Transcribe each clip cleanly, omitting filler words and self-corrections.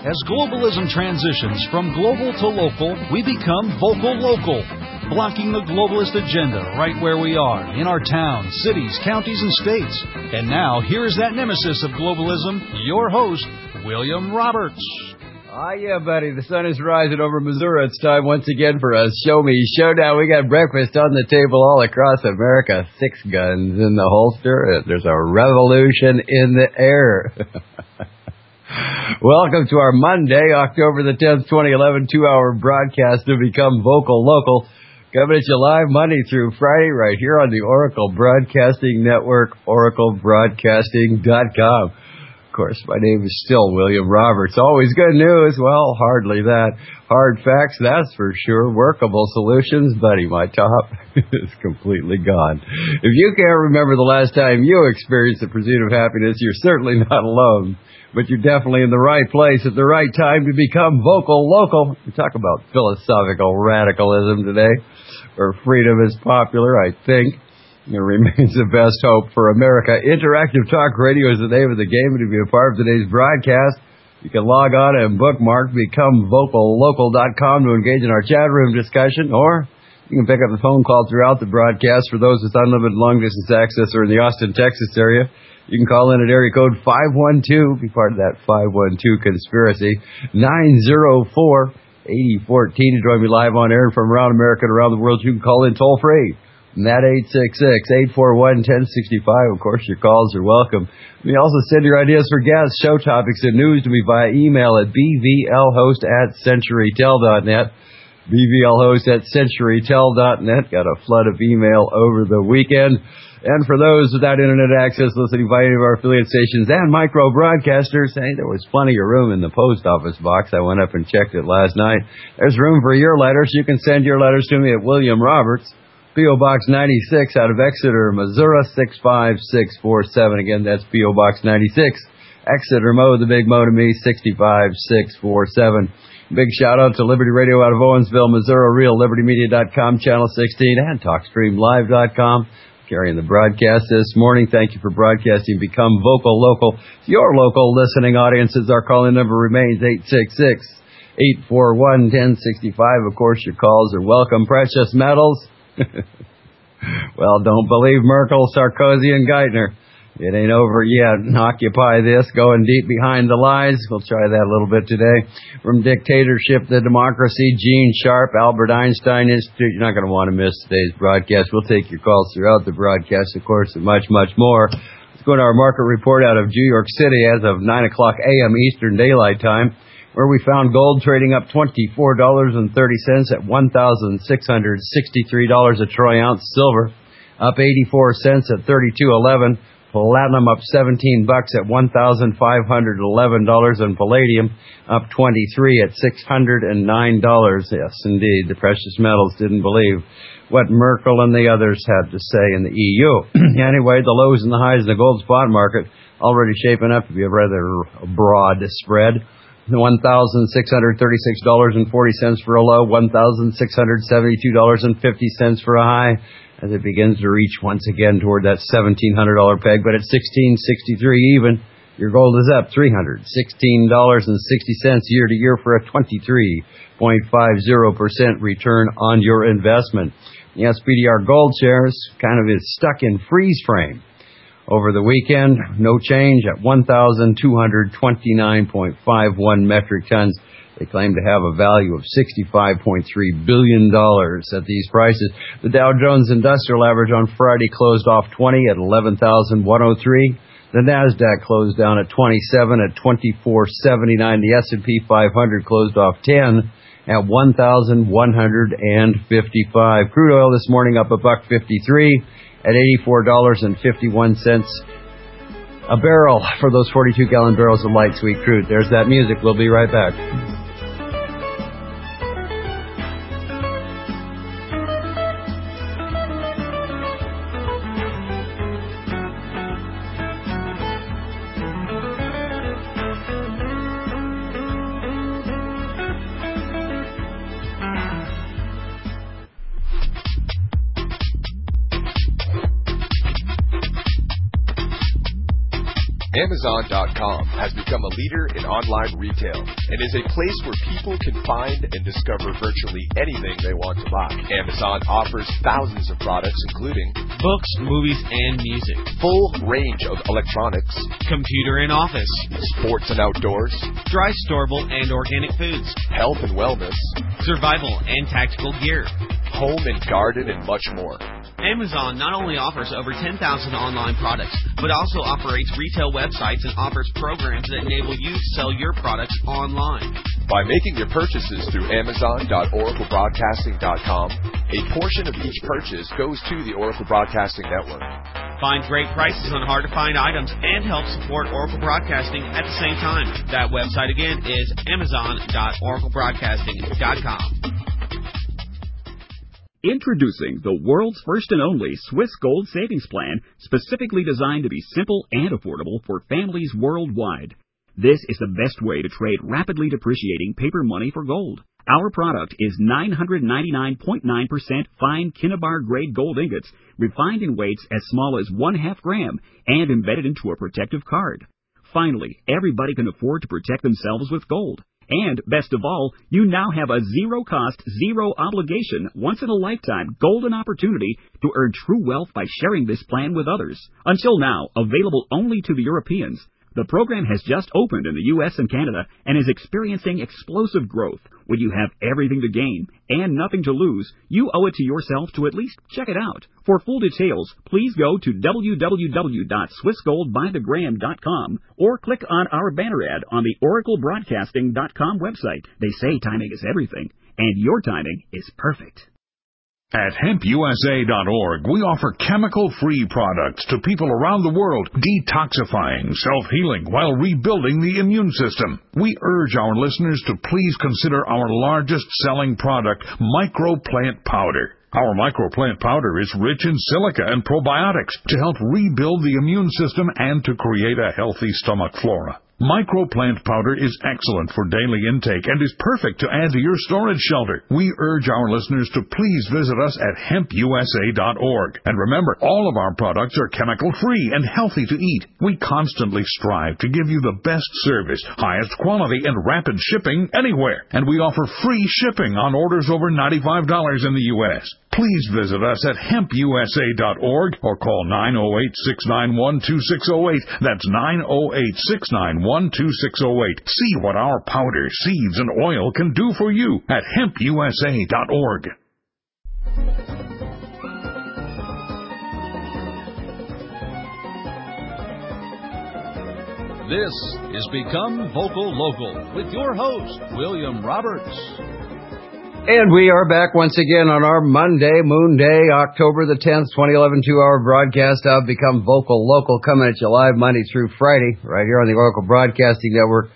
As globalism transitions from global to local, we become vocal local, blocking the globalist agenda right where we are, in our towns, cities, counties, and states. And now, here is that nemesis of globalism, your host, William Roberts. Yeah, buddy. The sun is rising over Missouri. It's time once again for a Show Me Showdown. We got breakfast on the table all across America. 6 guns in the holster. There's a revolution in the air. Welcome to our Monday, October the 10th, 2011, 2-hour broadcast to become vocal local. Coming at you live Monday through Friday right here on the Oracle Broadcasting Network, oraclebroadcasting.com. Of course, my name is still William Roberts. Always good news. Well, hardly that. Hard facts, that's for sure. Workable solutions, buddy, my top is completely gone. If you can't remember the last time you experienced the pursuit of happiness, you're certainly not alone. But you're definitely in the right place at the right time to become vocal local. We talk about philosophical radicalism today, where freedom is popular, I think. It remains the best hope for America. Interactive Talk Radio is the name of the game, and to be a part of today's broadcast, you can log on and bookmark becomevocallocal.com to engage in our chat room discussion, or you can pick up the phone call throughout the broadcast for those with unlimited long-distance access or in the Austin, Texas area. You can call in at area code 512, be part of that 512 conspiracy, 904-8014 to join me live on air. And from around America and around the world, you can call in toll-free. And that 866-841-1065. Of course, your calls are welcome. You can also send your ideas for guests, show topics, and news to me via email at bvlhost@centurytel.net. bvlhost@centurytel.net. Got a flood of email over the weekend. And for those without internet access listening via any of our affiliate stations and micro broadcasters, hey, there was plenty of room in the post office box. I went up and checked it last night. There's room for your letters. You can send your letters to me at William Roberts, P.O. Box 96 out of Exeter, Missouri 65647. Again, that's P.O. Box 96, Exeter, Mo, the big Mo to me, 65647. Big shout out to Liberty Radio out of Owensville, Missouri, RealLibertyMedia.com, Channel 16, and TalkStreamLive.com. Carrying the broadcast this morning. Thank you for broadcasting. Become vocal local. Your local listening audiences. Our calling number remains 866-841-1065. Of course, your calls are welcome. Precious metals. Well, don't believe Merkel, Sarkozy, and Geithner. It ain't over yet. Occupy this, going deep behind the lies. We'll try that a little bit today. From dictatorship to democracy, Gene Sharp, Albert Einstein Institute. You're not going to want to miss today's broadcast. We'll take your calls throughout the broadcast, of course, and much, much more. Let's go to our market report out of New York City as of 9 o'clock a.m. Eastern Daylight Time, where we found gold trading up $24.30 at $1,663 a troy ounce. Silver up 84 cents at $32.11. Platinum up $17 at $1,511, and palladium up 23 at $609. Yes, indeed, the precious metals didn't believe what Merkel and the others had to say in the EU. Anyway, the lows and the highs in the gold spot market already shaping up to be a rather broad spread. $1,636.40 for a low, $1,672.50 for a high, as it begins to reach once again toward that $1,700 peg. But at $1,663 even, your gold is up $316.60 year to year for a 23.50% return on your investment. The SPDR gold shares kind of is stuck in freeze frame. Over the weekend, no change at 1,229.51 metric tons. They claim to have a value of $65.3 billion at these prices. The Dow Jones Industrial Average on Friday closed off 20 at 11,103. The NASDAQ closed down at 27 at 2479. The S&P 500 closed off 10 at 1,155. Crude oil this morning up $1.53 at $84.51 a barrel for those 42-gallon barrels of light sweet crude. There's that music. We'll be right back. Amazon.com has become a leader in online retail and is a place where people can find and discover virtually anything they want to buy. Amazon offers thousands of products including books, movies, and music, full range of electronics, computer and office, sports and outdoors, dry storable and organic foods, health and wellness, survival and tactical gear, home and garden, and much more. Amazon not only offers over 10,000 online products, but also operates retail websites and offers programs that enable you to sell your products online. By making your purchases through Amazon.OracleBroadcasting.com, a portion of each purchase goes to the Oracle Broadcasting Network. Find great prices on hard-to-find items and help support Oracle Broadcasting at the same time. That website again is Amazon.OracleBroadcasting.com. Introducing the world's first and only Swiss Gold Savings Plan, specifically designed to be simple and affordable for families worldwide. This is the best way to trade rapidly depreciating paper money for gold. Our product is 999.9% fine Kinnabar grade gold ingots, refined in weights as small as 1/2 gram and embedded into a protective card. Finally, everybody can afford to protect themselves with gold. And, best of all, you now have a zero-cost, zero-obligation, once-in-a-lifetime golden opportunity to earn true wealth by sharing this plan with others. Until now, available only to the Europeans, the program has just opened in the U.S. and Canada and is experiencing explosive growth. When you have everything to gain and nothing to lose, you owe it to yourself to at least check it out. For full details, please go to www.swissgoldbythegram.com or click on our banner ad on the oraclebroadcasting.com website. They say timing is everything, and your timing is perfect. At hempusa.org, we offer chemical-free products to people around the world, detoxifying, self-healing, while rebuilding the immune system. We urge our listeners to please consider our largest-selling product, Microplant Powder. Our Microplant Powder is rich in silica and probiotics to help rebuild the immune system and to create a healthy stomach flora. Microplant Powder is excellent for daily intake and is perfect to add to your storage shelter. We urge our listeners to please visit us at hempusa.org. And remember, all of our products are chemical-free and healthy to eat. We constantly strive to give you the best service, highest quality, and rapid shipping anywhere. And we offer free shipping on orders over $95 in the U.S. Please visit us at hempusa.org or call 908-691-2608. That's 908-691-2608. See what our powder, seeds, and oil can do for you at hempusa.org. This is Become Vocal Local with your host, William Roberts. And we are back once again on our Monday, Moon Day, October the 10th, 2011, 2-hour broadcast of Become Vocal Local, coming at you live Monday through Friday, right here on the Oracle Broadcasting Network,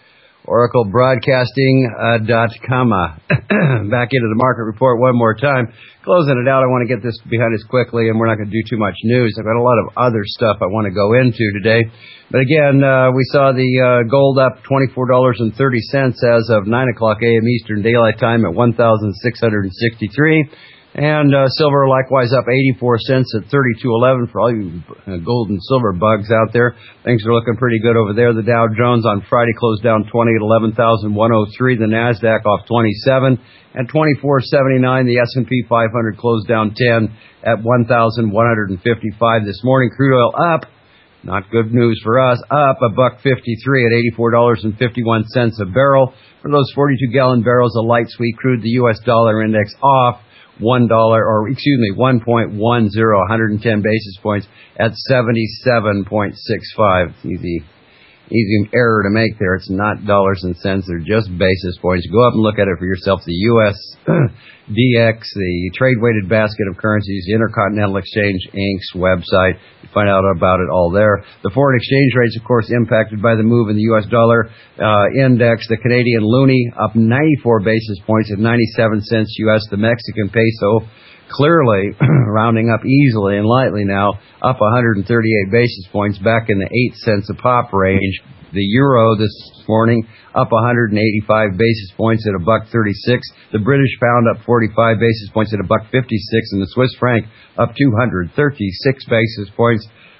oraclebroadcasting.com. Back into the market report one more time. Closing it out, I want to get this behind us quickly, and we're not going to do too much news. I've got a lot of other stuff I want to go into today. But again, we saw the gold up $24.30 as of 9 o'clock a.m. Eastern Daylight Time at $1,663. And silver likewise up 84 cents at $32.11 for all you gold and silver bugs out there. Things are looking pretty good over there. The Dow Jones on Friday closed down 20 at 11,103. The NASDAQ off 27 at 24.79. The S&P 500 closed down 10 at 1,155 this morning. Crude oil up. Not good news for us. Up $1.53 at $84.51 a barrel. For those 42-gallon barrels of light sweet crude, the U.S. dollar index off $1, or excuse me, 1.10, 110 basis points at 77.65. Easy error to make there. It's not dollars and cents. They're just basis points. Go up and look at it for yourself. The U.S. DX, the trade-weighted basket of currencies, the Intercontinental Exchange, Inc.'s website. You find out about it all there. The foreign exchange rates, of course, impacted by the move in the U.S. dollar index. The Canadian loonie up 94 basis points at 97 cents U.S. The Mexican peso, clearly rounding up easily and lightly now, up 138 basis points, back in the 8 cents a pop range. The euro this morning up 185 basis points at $1.36. The British pound up 45 basis points at $1.56, and the Swiss franc up 236 basis points.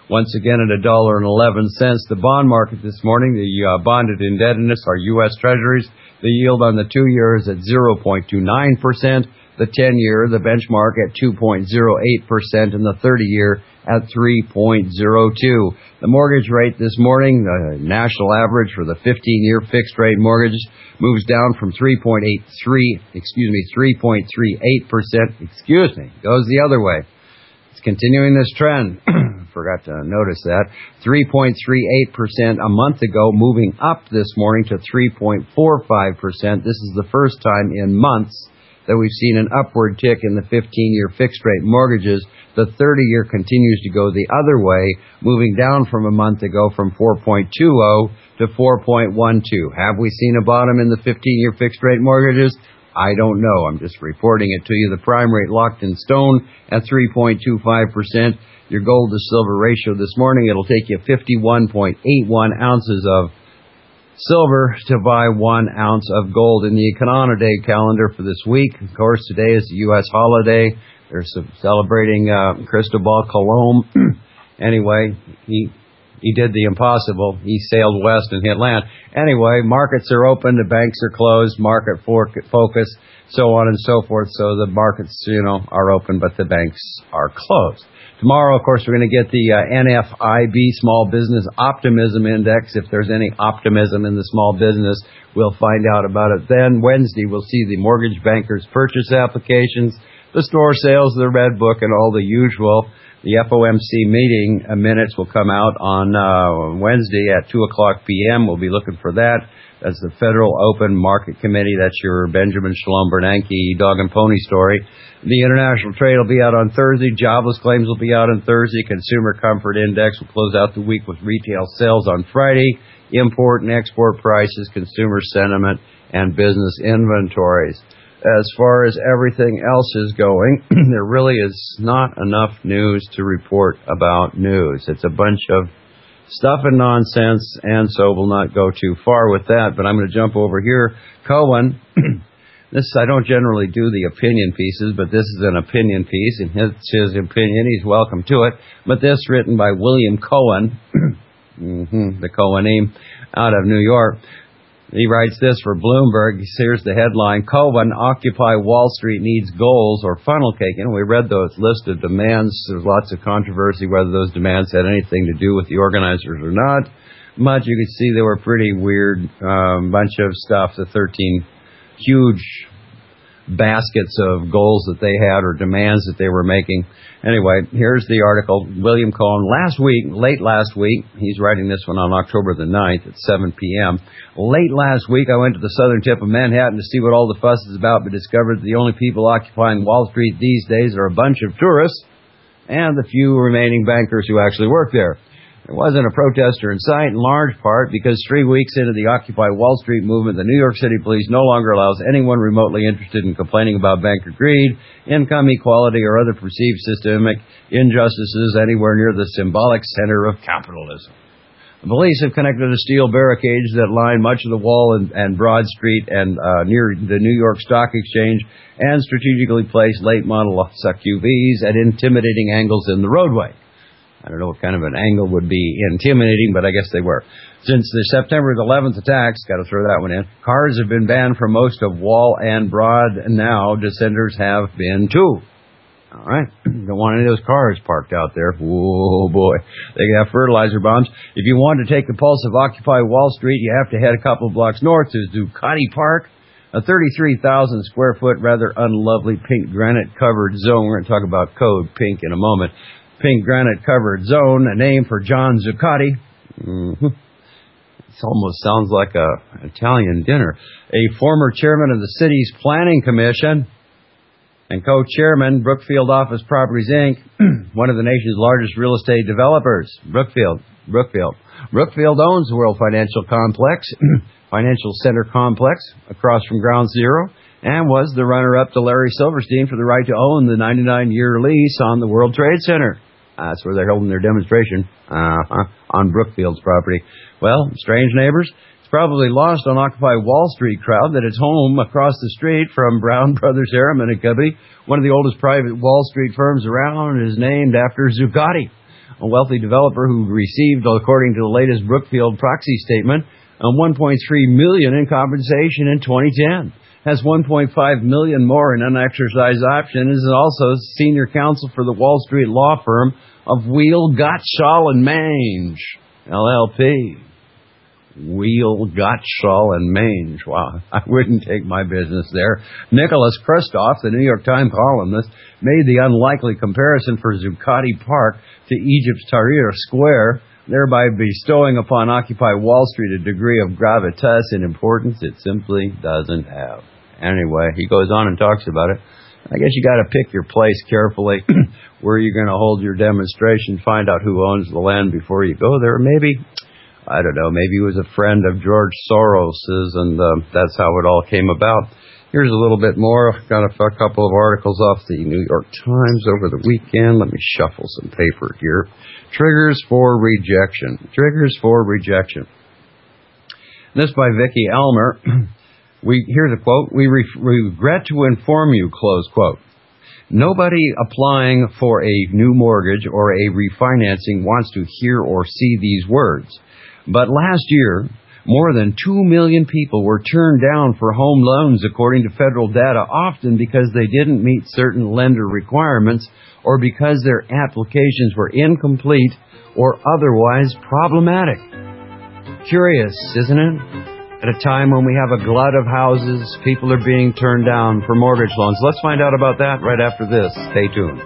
Once again at $1.11. The bond market this morning, the bonded indebtedness, our U.S. Treasuries, the yield on the 2-year is at 0.29%, the 10-year, the benchmark at 2.08%, and the 30-year at 3.02. The mortgage rate this morning, the national average for the 15-year fixed rate mortgages, moves down from 3.38%, goes the other way. It's continuing this trend. Forgot to notice that. 3.38% a month ago, moving up this morning to 3.45%. This is the first time in months that we've seen an upward tick in the 15-year fixed-rate mortgages. The 30-year continues to go the other way, moving down from a month ago from 4.20 to 4.12. Have we seen a bottom in the 15-year fixed-rate mortgages? I don't know. I'm just reporting it to you. The prime rate locked in stone at 3.25%. Your gold to silver ratio this morning, it'll take you 51.81 ounces of silver to buy 1 ounce of gold. In the Economic calendar for this week, of course, today is the U.S. holiday. They're celebrating Cristobal Colon. Anyway, he did the impossible. He sailed west and hit land. Anyway, markets are open, the banks are closed, market focus, so on and so forth. So the markets, are open, but the banks are closed. Tomorrow, of course, we're going to get the NFIB Small Business Optimism Index. If there's any optimism in the small business, we'll find out about it then. Wednesday, we'll see the mortgage bankers' purchase applications, the store sales, the Red Book, and all the usual. The FOMC meeting minutes will come out on Wednesday at 2 o'clock p.m. We'll be looking for that. That's the Federal Open Market Committee. That's your Benjamin Shalom Bernanke dog and pony story. The international trade will be out on Thursday. Jobless claims will be out on Thursday. Consumer Comfort Index will close out the week with retail sales on Friday. Import and export prices, consumer sentiment, and business inventories. As far as everything else is going, there really is not enough news to report about news. It's a bunch of stuff and nonsense, and so we'll not go too far with that. But I'm going to jump over here. Cohen, I don't generally do the opinion pieces, but this is an opinion piece, and it's his opinion. He's welcome to it. But this written by William Cohen, the Cohenim, out of New York. He writes this for Bloomberg. Here's the headline: Cohen, Occupy Wall Street needs goals or funnel cake. We read those list of demands. There's lots of controversy whether those demands had anything to do with the organizers or not. Much you could see they were pretty weird, bunch of stuff. The 13 huge baskets of goals that they had or demands that they were making. Anyway, here's the article. William Cohen, late last week, he's writing this one on October the 9th at 7 p.m. Late last week, I went to the southern tip of Manhattan to see what all the fuss is about, but discovered that the only people occupying Wall Street these days are a bunch of tourists and the few remaining bankers who actually work there. There wasn't a protester in sight, in large part because 3 weeks into the Occupy Wall Street movement, the New York City Police no longer allows anyone remotely interested in complaining about banker greed, income equality, or other perceived systemic injustices anywhere near the symbolic center of capitalism. The police have connected a steel barricades that line much of the Wall and Broad Street and near the New York Stock Exchange, and strategically placed late model SUVs at intimidating angles in the roadway. I don't know what kind of an angle would be intimidating, but I guess they were. Since the September 11th attacks, got to throw that one in, cars have been banned from most of Wall and Broad, and now dissenters have been too. All right. Don't want any of those cars parked out there. Oh, boy. They have fertilizer bombs. If you want to take the pulse of Occupy Wall Street, you have to head a couple of blocks north to Zuccotti Park, a 33,000 square foot, rather unlovely pink granite covered zone. We're going to talk about code pink in a moment. Pink granite covered zone, a name for John Zuccotti. It almost sounds like an Italian dinner. A former chairman of the city's planning commission and co-chairman, Brookfield Office Properties, Inc., one of the nation's largest real estate developers. Brookfield owns the World Financial Center Complex across from Ground Zero, and was the runner-up to Larry Silverstein for the right to own the 99-year lease on the World Trade Center. That's where they're holding their demonstration, on Brookfield's property. Well, strange neighbors. It's probably lost on Occupy Wall Street crowd that it's home across the street from Brown Brothers Harriman and Company, one of the oldest private Wall Street firms around, is named after Zuccotti. a wealthy developer who received, according to the latest Brookfield proxy statement, $1.3 million in compensation in 2010. Has $1.5 million more in unexercised options, is also senior counsel for the Wall Street law firm of Wheel, Gottschall and Mange, LLP. Wheel, Gottschall and Mange. Wow, I wouldn't take my business there. Nicholas Kristof, the New York Times columnist, made the unlikely comparison for Zuccotti Park to Egypt's Tahrir Square, thereby bestowing upon Occupy Wall Street a degree of gravitas and importance it simply doesn't have. Anyway, he goes on and talks about it. I guess you got to pick your place carefully, where you're going to hold your demonstration, find out who owns the land before you go there. Maybe, I don't know, maybe he was a friend of George Soros's, and that's how it all came about. Here's a little bit more. I've got a couple of articles off the New York Times over the weekend. Let me shuffle some paper here. Triggers for rejection. Triggers for rejection. This by Vicki Elmer. Here's a quote. We regret to inform you, close quote. Nobody applying for a new mortgage or a refinancing wants to hear or see these words. But last year, more than 2 million people were turned down for home loans, according to federal data, often because they didn't meet certain lender requirements or because their applications were incomplete or otherwise problematic. Curious, isn't it? At a time when we have a glut of houses, people are being turned down for mortgage loans. Let's find out about that right after this. Stay tuned.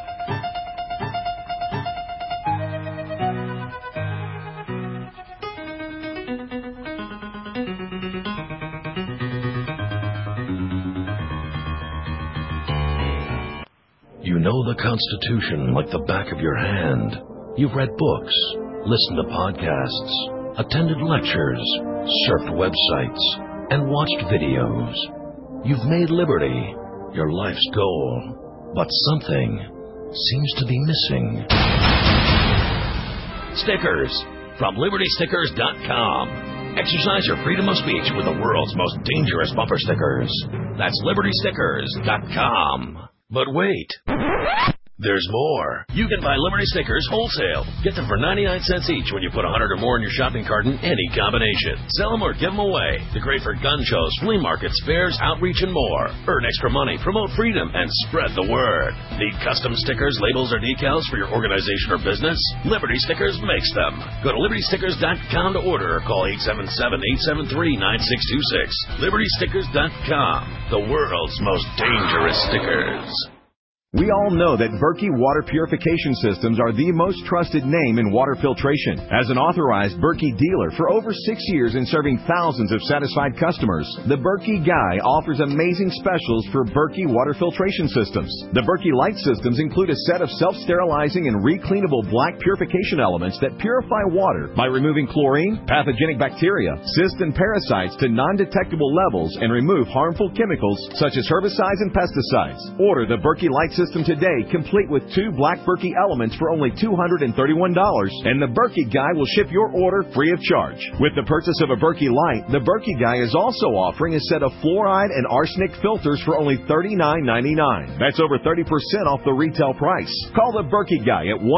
You know the Constitution like the back of your hand. You've read books, listened to podcasts, attended lectures, surfed websites, and watched videos. You've made liberty your life's goal, but something seems to be missing. Stickers from LibertyStickers.com. Exercise your freedom of speech with the world's most dangerous bumper stickers. That's LibertyStickers.com. But wait, there's more. You can buy Liberty Stickers wholesale. Get them for 99 cents each when you put 100 or more in your shopping cart in any combination. Sell them or give them away. They're great for gun shows, flea markets, fairs, outreach, and more. Earn extra money, promote freedom, and spread the word. Need custom stickers, labels, or decals for your organization or business? Liberty Stickers makes them. Go to LibertyStickers.com to order or call 877-873-9626. LibertyStickers.com. The world's most dangerous stickers. We all know that Berkey Water Purification Systems are the most trusted name in water filtration. As an authorized Berkey dealer for over 6 years and serving thousands of satisfied customers, the Berkey Guy offers amazing specials for Berkey Water Filtration Systems. The Berkey Light Systems include a set of self-sterilizing and recleanable black purification elements that purify water by removing chlorine, pathogenic bacteria, cysts, and parasites to non-detectable levels and remove harmful chemicals such as herbicides and pesticides. Order the Berkey Light System today, complete with 2 black Berkey elements for only $231, and the Berkey Guy will ship your order free of charge. With the purchase of a Berkey Light, the Berkey Guy is also offering a set of fluoride and arsenic filters for only $39.99. That's over 30% off the retail price. Call the Berkey Guy at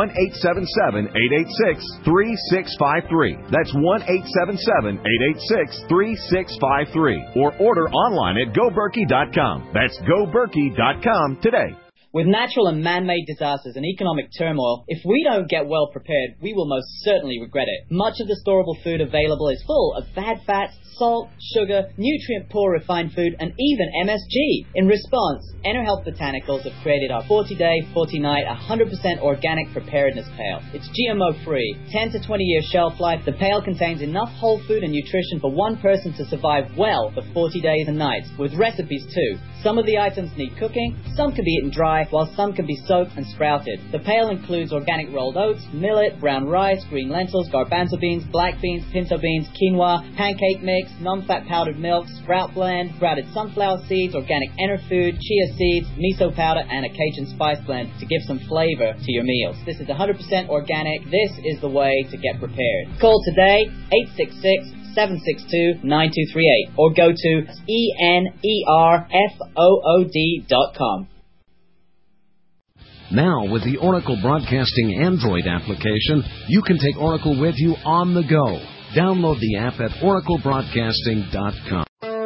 1-877-886-3653. That's 1-877-886-3653. Or order online at GoBerkey.com. That's GoBerkey.com today. With natural and man-made disasters and economic turmoil, if we don't get well prepared, we will most certainly regret it. Much of the storable food available is full of bad fats, salt, sugar, nutrient-poor refined food, and even MSG. In response, EnerHealth Botanicals have created our 40-day, 40-night, 100% organic preparedness pail. It's GMO-free, 10 to 20-year shelf life. The pail contains enough whole food and nutrition for one person to survive well for 40 days and nights, with recipes too. Some of the items need cooking, some can be eaten dry, while some can be soaked and sprouted. The pail includes organic rolled oats, millet, brown rice, green lentils, garbanzo beans, black beans, pinto beans, quinoa, pancake mix, non-fat powdered milk, sprout blend, sprouted sunflower seeds, organic Enerfood, chia seeds, miso powder, and a Cajun spice blend to give some flavor to your meals. This is 100% organic. This is the way to get prepared. Call today, 866-762-9238, or go to enerfood.com. Now, with the Oracle Broadcasting Android application, you can take Oracle with you on the go. Download the app at oraclebroadcasting.com.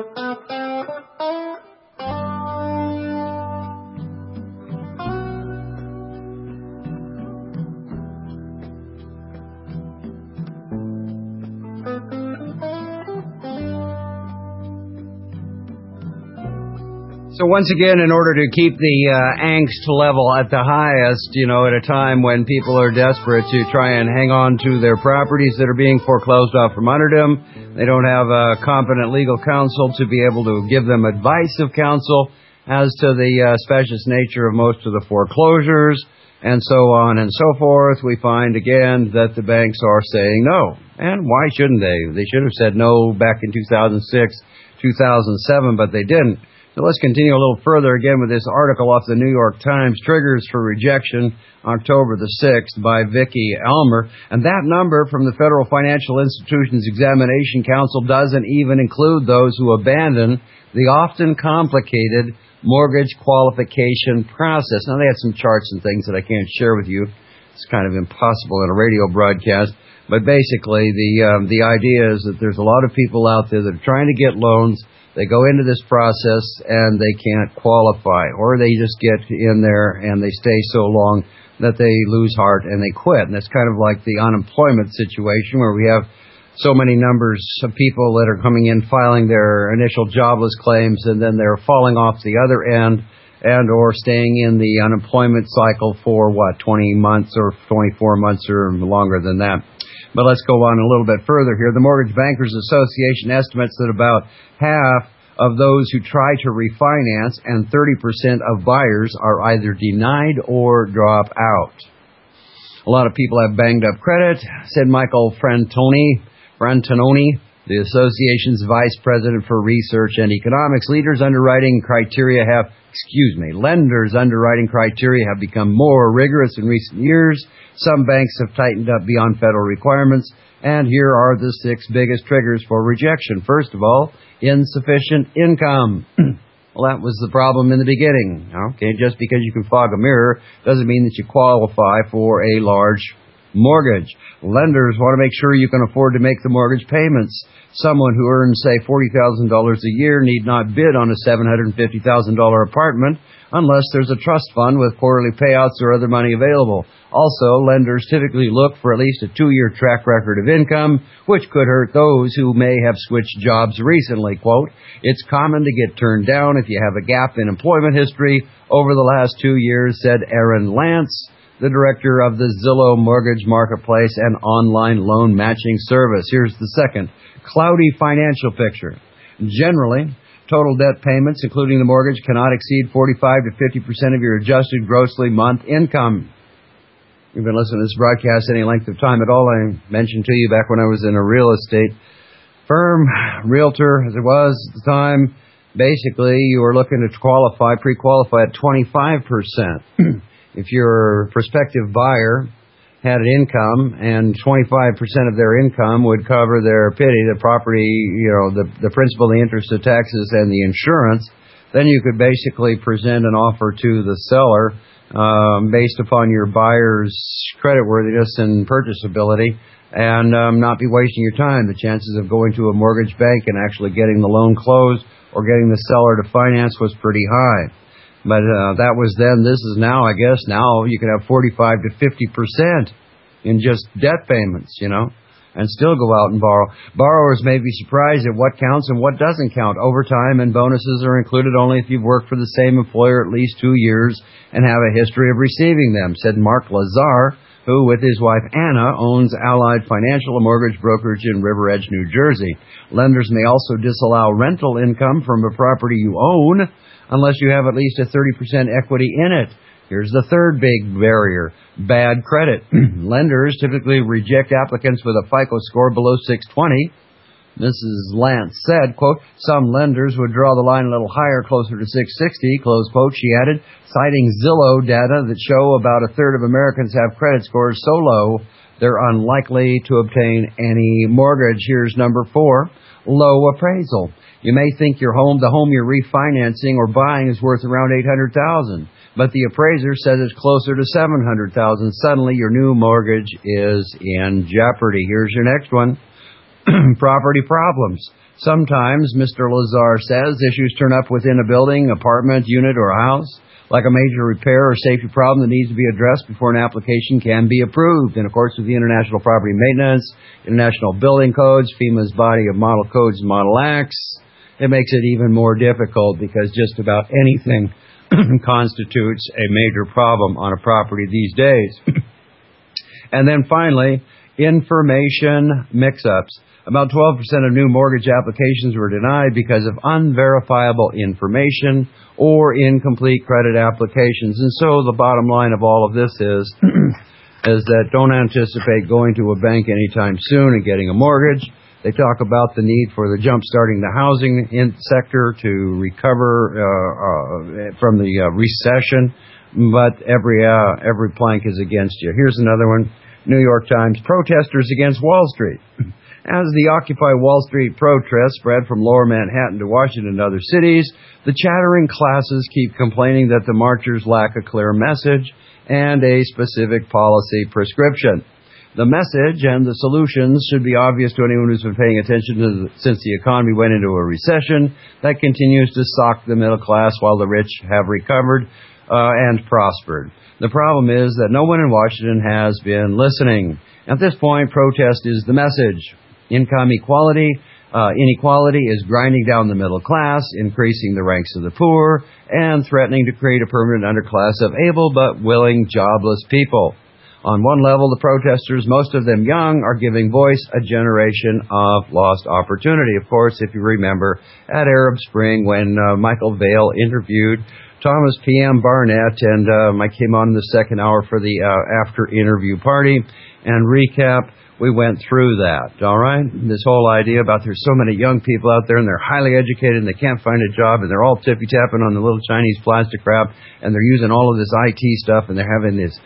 So once again, in order to keep the angst level at the highest, at a time when people are desperate to try and hang on to their properties that are being foreclosed off from under them, they don't have a competent legal counsel to be able to give them advice of counsel as to the specious nature of most of the foreclosures, and so on and so forth. We find again that the banks are saying no. And why shouldn't they? They should have said no back in 2006, 2007, but they didn't. So let's continue a little further again with this article off the New York Times, Triggers for Rejection, October the 6th, by Vicki Elmer. And that number from the Federal Financial Institutions Examination Council doesn't even include those who abandon the often complicated mortgage qualification process. Now, they had some charts and things that I can't share with you. It's kind of impossible in a radio broadcast. But basically, the idea is that there's a lot of people out there that are trying to get loans. They go into this process and they can't qualify, or they just get in there and they stay so long that they lose heart and they quit. And it's kind of like the unemployment situation where we have so many numbers of people that are coming in filing their initial jobless claims, and then they're falling off the other end and or staying in the unemployment cycle for 20 months or 24 months or longer than that. But let's go on a little bit further here. The Mortgage Bankers Association estimates that about half of those who try to refinance and 30% of buyers are either denied or drop out. A lot of people have banged up credit, said Michael Frantononi, the association's vice president for research and economics. Lenders' underwriting criteria have become more rigorous in recent years. Some banks have tightened up beyond federal requirements, and here are the 6 biggest triggers for rejection. First of all, insufficient income. Well, that was the problem in the beginning. Okay, just because you can fog a mirror doesn't mean that you qualify for a large mortgage. Lenders want to make sure you can afford to make the mortgage payments. Someone who earns, say, $40,000 a year need not bid on a $750,000 apartment unless there's a trust fund with quarterly payouts or other money available. Also, lenders typically look for at least a 2-year track record of income, which could hurt those who may have switched jobs recently. Quote, "It's common to get turned down if you have a gap in employment history over the last 2 years," said Aaron Lance, the director of the Zillow Mortgage Marketplace and online loan matching service. Here's the second, cloudy financial picture. Generally, total debt payments, including the mortgage, cannot exceed 45 to 50% of your adjusted grossly month income. You've been listening to this broadcast any length of time at all. I mentioned to you back when I was in a real estate firm, realtor as it was at the time, basically you were looking to pre-qualify at 25%. If your prospective buyer had an income and 25% of their income would cover their the property, the principal, the interest, the taxes, and the insurance, then you could basically present an offer to the seller based upon your buyer's creditworthiness and purchasability, and not be wasting your time. The chances of going to a mortgage bank and actually getting the loan closed or getting the seller to finance was pretty high. But that was then. This is now, I guess. Now you can have 45 to 50% in just debt payments, and still go out and borrow. Borrowers may be surprised at what counts and what doesn't count. Overtime and bonuses are included only if you've worked for the same employer at least 2 years and have a history of receiving them, said Mark Lazar, who, with his wife Anna, owns Allied Financial, a mortgage brokerage in River Edge, New Jersey. Lenders may also disallow rental income from a property you own unless you have at least a 30% equity in it. Here's the third big barrier, bad credit. Lenders typically reject applicants with a FICO score below 620. Mrs. Lance said, quote, "Some lenders would draw the line a little higher, closer to 660, close quote," she added, citing Zillow data that show about a third of Americans have credit scores so low they're unlikely to obtain any mortgage. Here's number 4, low appraisal. You may think the home you're refinancing or buying is worth around $800,000. but the appraiser says it's closer to $700,000. Suddenly, your new mortgage is in jeopardy. Here's your next one. Property problems. Sometimes, Mr. Lazar says, issues turn up within a building, apartment, unit, or house, like a major repair or safety problem that needs to be addressed before an application can be approved. In accordance with the International Property Maintenance, International Building Codes, FEMA's body of model codes and model acts, it makes it even more difficult because just about anything constitutes a major problem on a property these days. And then finally, information mix-ups. About 12% of new mortgage applications were denied because of unverifiable information or incomplete credit applications. And so the bottom line of all of this is that don't anticipate going to a bank anytime soon and getting a mortgage. They talk about the need for the jump-starting the housing sector to recover from the recession, but every plank is against you. Here's another one. New York Times, protesters against Wall Street. As the Occupy Wall Street protest spread from lower Manhattan to Washington and other cities, the chattering classes keep complaining that the marchers lack a clear message and a specific policy prescription. The message and the solutions should be obvious to anyone who's been paying attention since the economy went into a recession that continues to sock the middle class while the rich have recovered and prospered. The problem is that no one in Washington has been listening. At this point, protest is the message. Income inequality is grinding down the middle class, increasing the ranks of the poor, and threatening to create a permanent underclass of able but willing jobless people. On one level, the protesters, most of them young, are giving voice a generation of lost opportunity. Of course, if you remember, at Arab Spring when Michael Vale interviewed Thomas P.M. Barnett, and I came on in the second hour for the after-interview party and recap. We went through that, all right? This whole idea about there's so many young people out there and they're highly educated and they can't find a job and they're all tippy-tapping on the little Chinese plastic crap and they're using all of this IT stuff and they're having this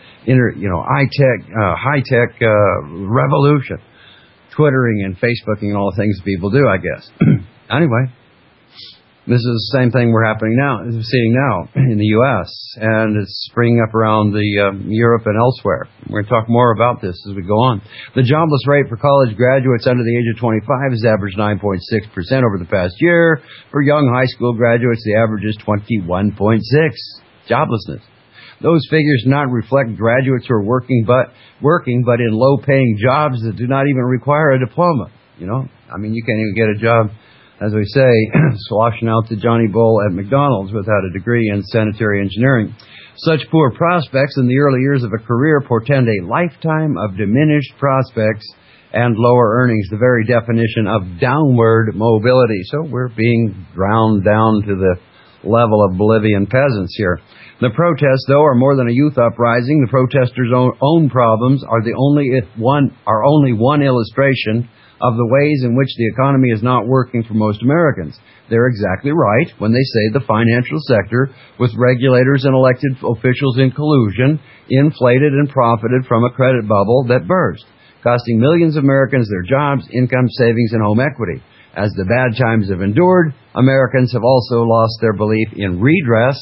high-tech revolution. Twittering and Facebooking and all the things people do, I guess. Anyway. This is the same thing we're seeing now in the U.S., and it's springing up around Europe and elsewhere. We're going to talk more about this as we go on. The jobless rate for college graduates under the age of 25 has averaged 9.6% over the past year. For young high school graduates, the average is 21.6%. Joblessness. Those figures not reflect graduates who are working, but in low-paying jobs that do not even require a diploma. You know, I mean, you can't even get a job, as we say, sloshing out the Johnny Bowl at McDonald's without a degree in sanitary engineering. Such poor prospects in the early years of a career portend a lifetime of diminished prospects and lower earnings, the very definition of downward mobility. So we're being ground down to the level of Bolivian peasants here. The protests, though, are more than a youth uprising. The protesters' own problems are only one illustration of the ways in which the economy is not working for most Americans. They're exactly right when they say the financial sector, with regulators and elected officials in collusion, inflated and profited from a credit bubble that burst, costing millions of Americans their jobs, income, savings, and home equity. As the bad times have endured, Americans have also lost their belief in redress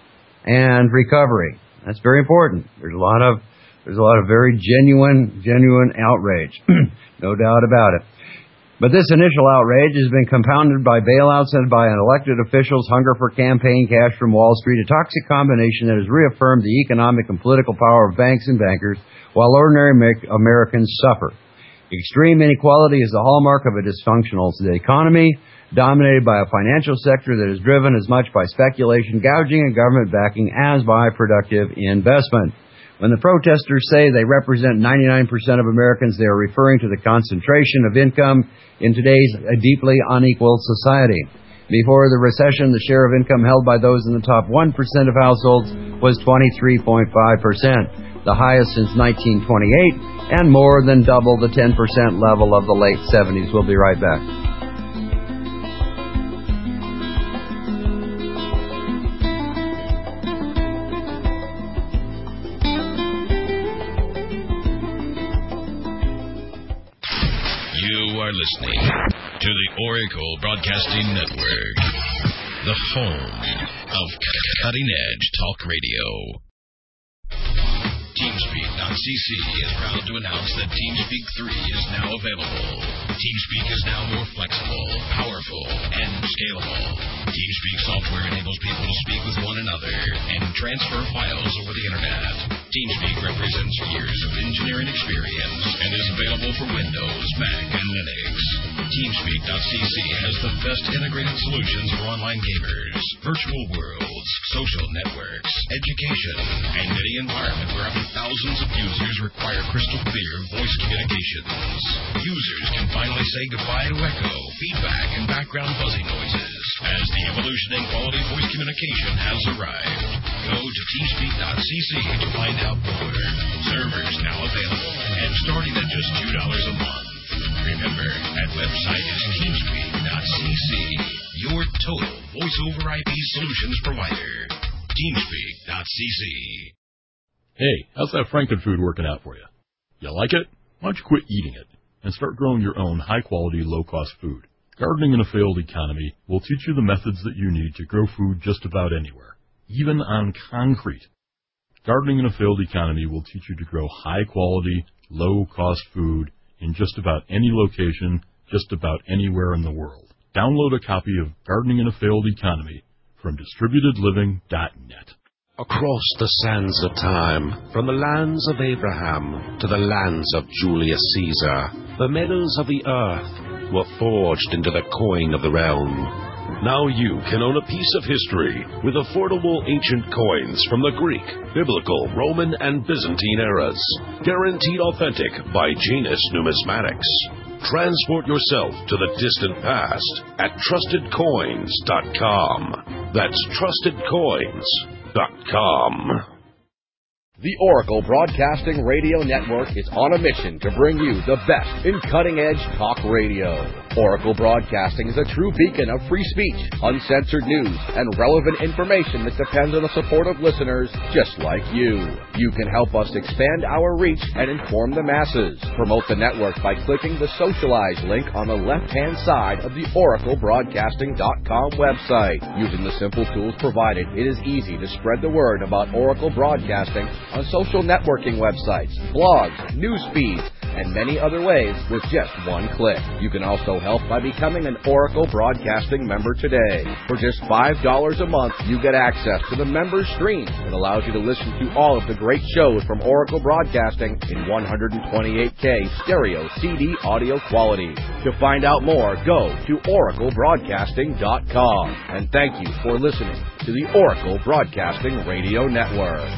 and recovery. That's very important. There's a lot of very genuine outrage. No doubt about it. But this initial outrage has been compounded by bailouts and by an elected official's hunger for campaign cash from Wall Street, a toxic combination that has reaffirmed the economic and political power of banks and bankers while ordinary Americans suffer. Extreme inequality is the hallmark of a dysfunctional economy, dominated by a financial sector that is driven as much by speculation, gouging, and government backing as by productive investment. When the protesters say they represent 99% of Americans, they are referring to the concentration of income in today's deeply unequal society. Before the recession, the share of income held by those in the top 1% of households was 23.5%, the highest since 1928, and more than double the 10% level of the late 70s. We'll be right back. Listening to the Oracle Broadcasting Network, the home of cutting-edge talk radio. TeamSpeak.cc is proud to announce that TeamSpeak 3 is now available. TeamSpeak is now more flexible, powerful, and scalable. TeamSpeak software enables people to speak with one another and transfer files over the internet. TeamSpeak represents years of engineering experience and is available for Windows, Mac, and Linux. TeamSpeak.cc has the best integrated solutions for online gamers, virtual worlds, social networks, education, and any environment where up to thousands of users require crystal clear voice communications. Users can finally say goodbye to echo, feedback, and background buzzing noises as the evolution in quality voice communication has arrived. Go to teamspeak.cc to find out more. Servers now available and starting at just $2 a month. Remember, that website is teamspeak.cc, your total voice-over IP solutions provider. Teamspeak.cc. Hey, how's that Frankenfood working out for you? You like it? Why don't you quit eating it and start growing your own high-quality, low-cost food? Gardening in a Failed Economy will teach you the methods that you need to grow food just about anywhere, even on concrete. Gardening in a Failed Economy will teach you to grow high-quality, low-cost food in just about any location, just about anywhere in the world. Download a copy of Gardening in a Failed Economy from DistributedLiving.net. Across the sands of time, from the lands of Abraham to the lands of Julius Caesar, the meadows of the earth were forged into the coin of the realm. Now you can own a piece of history with affordable ancient coins from the Greek, Biblical, Roman, and Byzantine eras. Guaranteed authentic by Janus Numismatics. Transport yourself to the distant past at TrustedCoins.com. That's TrustedCoins.com. The Oracle Broadcasting Radio Network is on a mission to bring you the best in cutting-edge talk radio. Oracle Broadcasting is a true beacon of free speech, uncensored news, and relevant information that depends on the support of listeners just like you. You can help us expand our reach and inform the masses. Promote the network by clicking the Socialize link on the left-hand side of the OracleBroadcasting.com website. Using the simple tools provided, it is easy to spread the word about Oracle Broadcasting on social networking websites, blogs, news feeds, and many other ways with just one click. You can also help by becoming an Oracle Broadcasting member today. For just $5 a month, you get access to the member stream that allows you to listen to all of the great shows from Oracle Broadcasting in 128K stereo CD audio quality. To find out more, go to oraclebroadcasting.com. And thank you for listening to the Oracle Broadcasting Radio Network.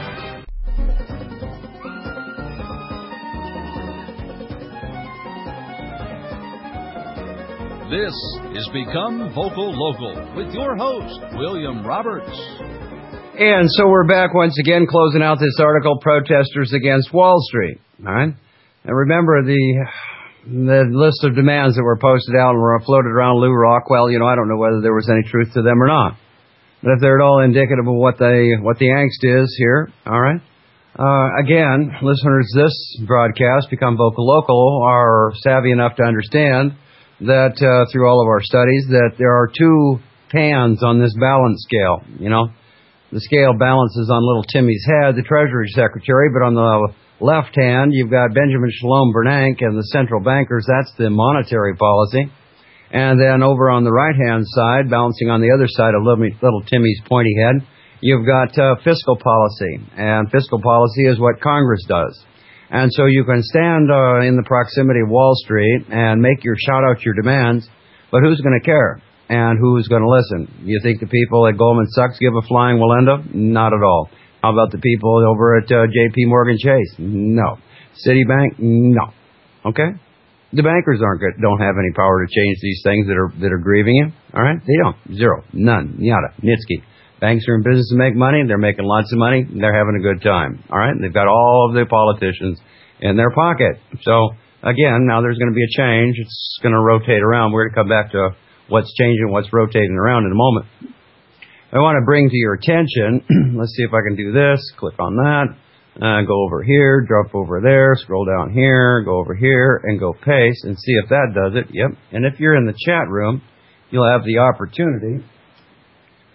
This is Become Vocal Local with your host, William Roberts. And so we're back once again closing out this article, Protesters Against Wall Street. All right? And remember the list of demands that were posted out and were floated around Lew Rockwell. You know, I don't know whether there was any truth to them or not. But if they're at all indicative of what the angst is here, all right? Again, listeners, this broadcast, Become Vocal Local, are savvy enough to understand that through all of our studies that there are two pans on this balance scale. You know, the scale balances on little Timmy's head, the Treasury Secretary, but on the left hand you've got Benjamin Shalom Bernanke and the central bankers. That's the monetary policy. And then over on the right hand side, balancing on the other side of little Timmy's pointy head, you've got fiscal policy. And fiscal policy is what Congress does. And so you can stand in the proximity of Wall Street and shout out your demands, but who's going to care? And who's going to listen? You think the people at Goldman Sachs give a flying Walenda? Not at all. How about the people over at J.P. Morgan Chase? No. Citibank? No. Okay? The bankers don't have any power to change these things that are grieving you. All right? They don't. Zero. None. Yada. Nitsky. Banks are in business to make money. They're making lots of money. They're having a good time. All right? They've got all of the politicians in their pocket. So, again, now there's going to be a change. It's going to rotate around. We're going to come back to what's changing, what's rotating around in a moment. I want to bring to your attention, let's see if I can do this. Click on that. Go over here, drop over there, scroll down here, go over here, and go paste, and see if that does it. Yep. And if you're in the chat room, you'll have the opportunity to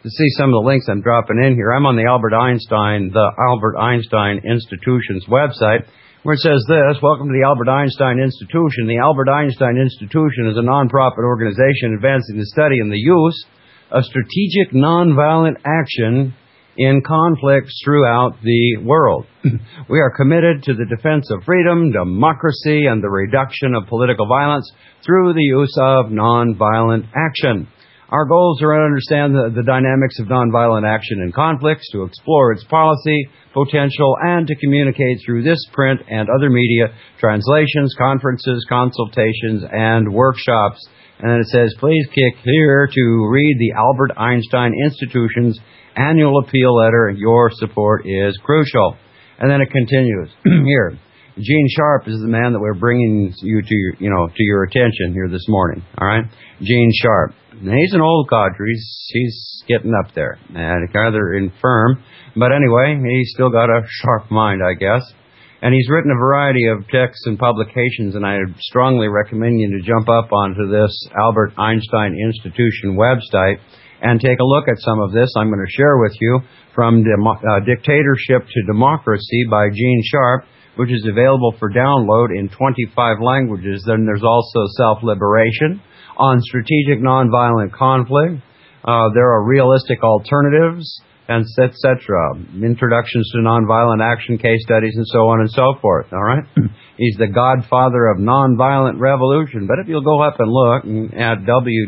to see some of the links I'm dropping in here, I'm on the Albert Einstein Institution's website, where it says this: welcome to the Albert Einstein Institution. The Albert Einstein Institution is a non-profit organization advancing the study and the use of strategic nonviolent action in conflicts throughout the world. We are committed to the defense of freedom, democracy, and the reduction of political violence through the use of nonviolent action. Our goals are to understand the dynamics of nonviolent action in conflicts, to explore its policy potential, and to communicate through this print and other media, translations, conferences, consultations, and workshops. And then it says, please click here to read the Albert Einstein Institution's annual appeal letter. Your support is crucial. And then it continues here. Gene Sharp is the man that we're bringing you to your attention here this morning. All right, Gene Sharp. And he's an old codger. He's getting up there, and rather infirm. But anyway, he's still got a sharp mind, I guess. And he's written a variety of texts and publications, and I strongly recommend you to jump up onto this Albert Einstein Institution website and take a look at some of this. I'm going to share with you from Dictatorship to Democracy by Gene Sharp, which is available for download in 25 languages. Then there's also Self-Liberation on Strategic Nonviolent Conflict. There are Realistic Alternatives, and etc. Introductions to Nonviolent Action Case Studies, and so on and so forth. All right? He's the godfather of nonviolent revolution. But if you'll go up and look at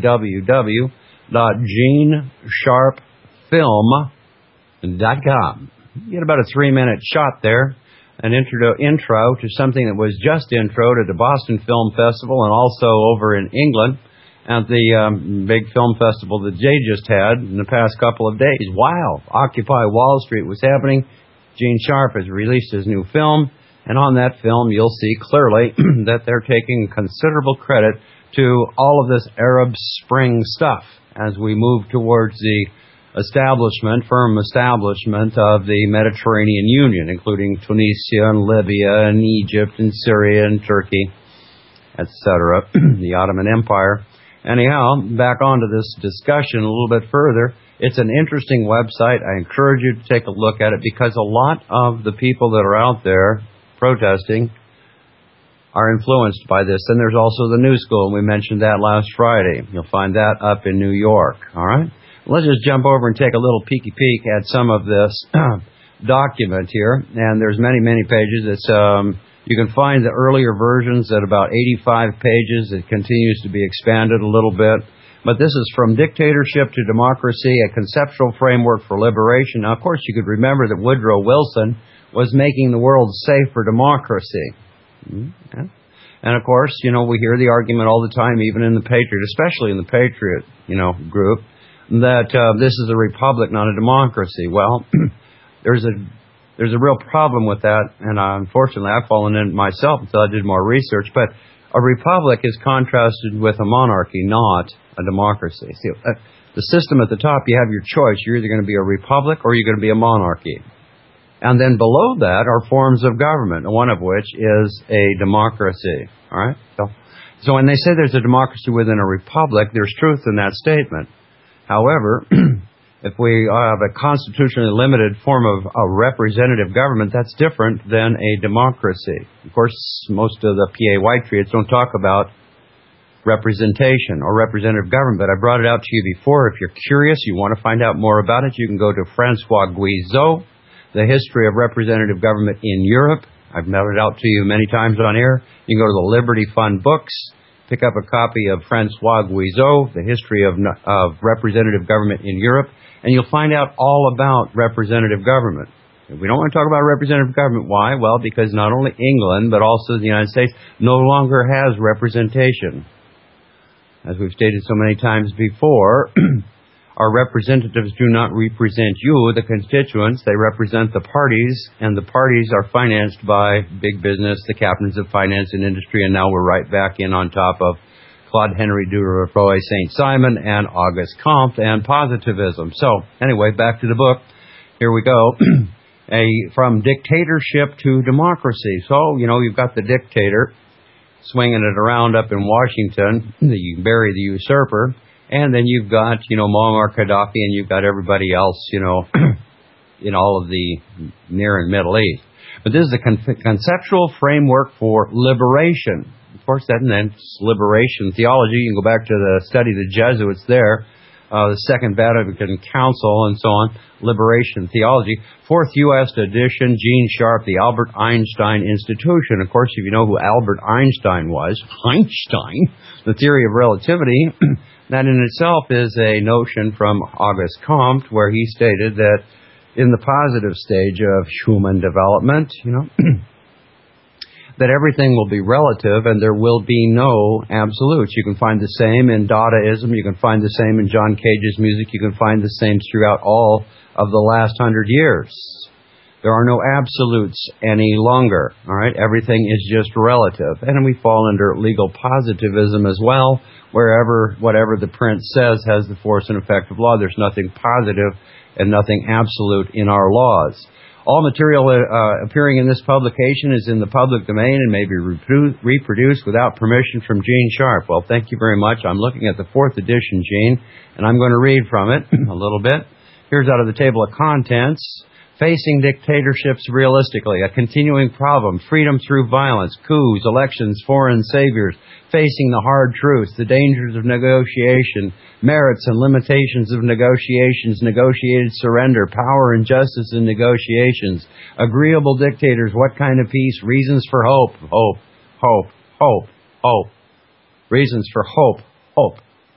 www.genesharpfilm.com, you get about a 3-minute shot there, an intro to something that was just introed at the Boston Film Festival and also over in England at the big film festival that Jay just had in the past couple of days. Wow! Occupy Wall Street was happening. Gene Sharp has released his new film, and on that film you'll see clearly that they're taking considerable credit to all of this Arab Spring stuff as we move towards the firm establishment of the Mediterranean Union, including Tunisia and Libya and Egypt and Syria and Turkey, etc., the Ottoman Empire. Anyhow, back onto this discussion a little bit further. It's an interesting website. I encourage you to take a look at it because a lot of the people that are out there protesting are influenced by this. And there's also the New School, and we mentioned that last Friday. You'll find that up in New York. All right? Let's just jump over and take a little peeky peek at some of this document here. And there's many, many pages. It's you can find the earlier versions at about 85 pages. It continues to be expanded a little bit. But this is From Dictatorship to Democracy, a conceptual framework for liberation. Now, of course, you could remember that Woodrow Wilson was making the world safe for democracy. Yeah. And, of course, we hear the argument all the time, even in the Patriot, especially in the Patriot, group, that this is a republic, not a democracy. Well, there's a real problem with that, and unfortunately I've fallen in myself until I did more research. But a republic is contrasted with a monarchy, not a democracy. See, the system at the top, you have your choice. You're either going to be a republic or you're going to be a monarchy. And then below that are forms of government, one of which is a democracy. All right? So when they say there's a democracy within a republic, there's truth in that statement. However, if we have a constitutionally limited form of a representative government, that's different than a democracy. Of course, most of the PA White Treats don't talk about representation or representative government, but I brought it out to you before. If you're curious, you want to find out more about it, you can go to Francois Guizot, The History of Representative Government in Europe. I've mailed it out to you many times on air. You can go to the Liberty Fund Books, pick up a copy of Francois Guizot, The History of Representative Government in Europe, and you'll find out all about representative government. We don't want to talk about representative government. Why? Well, because not only England, but also the United States no longer has representation. As we've stated so many times before, our representatives do not represent you, the constituents. They represent the parties, and the parties are financed by big business, the captains of finance and industry, and now we're right back in on top of Claude Henry Duroy Saint-Simon and Auguste Comte and positivism. So, anyway, back to the book. Here we go. From Dictatorship to Democracy. So, you've got the dictator swinging it around up in Washington, Barry the usurper, And then you've got, Muammar Gaddafi, and you've got everybody else, in all of the Near and Middle East. But this is the conceptual framework for liberation. Of course, then it's liberation theology. You can go back to the study of the Jesuits there, the Second Vatican Council, and so on. Liberation theology. 4th U.S. edition, Gene Sharp, the Albert Einstein Institution. Of course, if you know who Albert Einstein was, the theory of relativity, that in itself is a notion from Auguste Comte, where he stated that in the positive stage of human development, that everything will be relative and there will be no absolutes. You can find the same in Dadaism. You can find the same in John Cage's music. You can find the same throughout all of the last 100 years. There are no absolutes any longer. All right, everything is just relative, and we fall under legal positivism as well. Whatever the prince says has the force and effect of law. There's nothing positive and nothing absolute in our laws. All material appearing in this publication is in the public domain and may be reproduced without permission from Gene Sharp. Well, thank you very much. I'm looking at the 4th edition, Gene, and I'm going to read from it a little bit. Here's out of the table of contents. Facing dictatorships realistically, a continuing problem, freedom through violence, coups, elections, foreign saviors, facing the hard truth, the dangers of negotiation, merits and limitations of negotiations, negotiated surrender, power and justice in negotiations, agreeable dictators, what kind of peace, reasons for hope, hope, reasons for hope,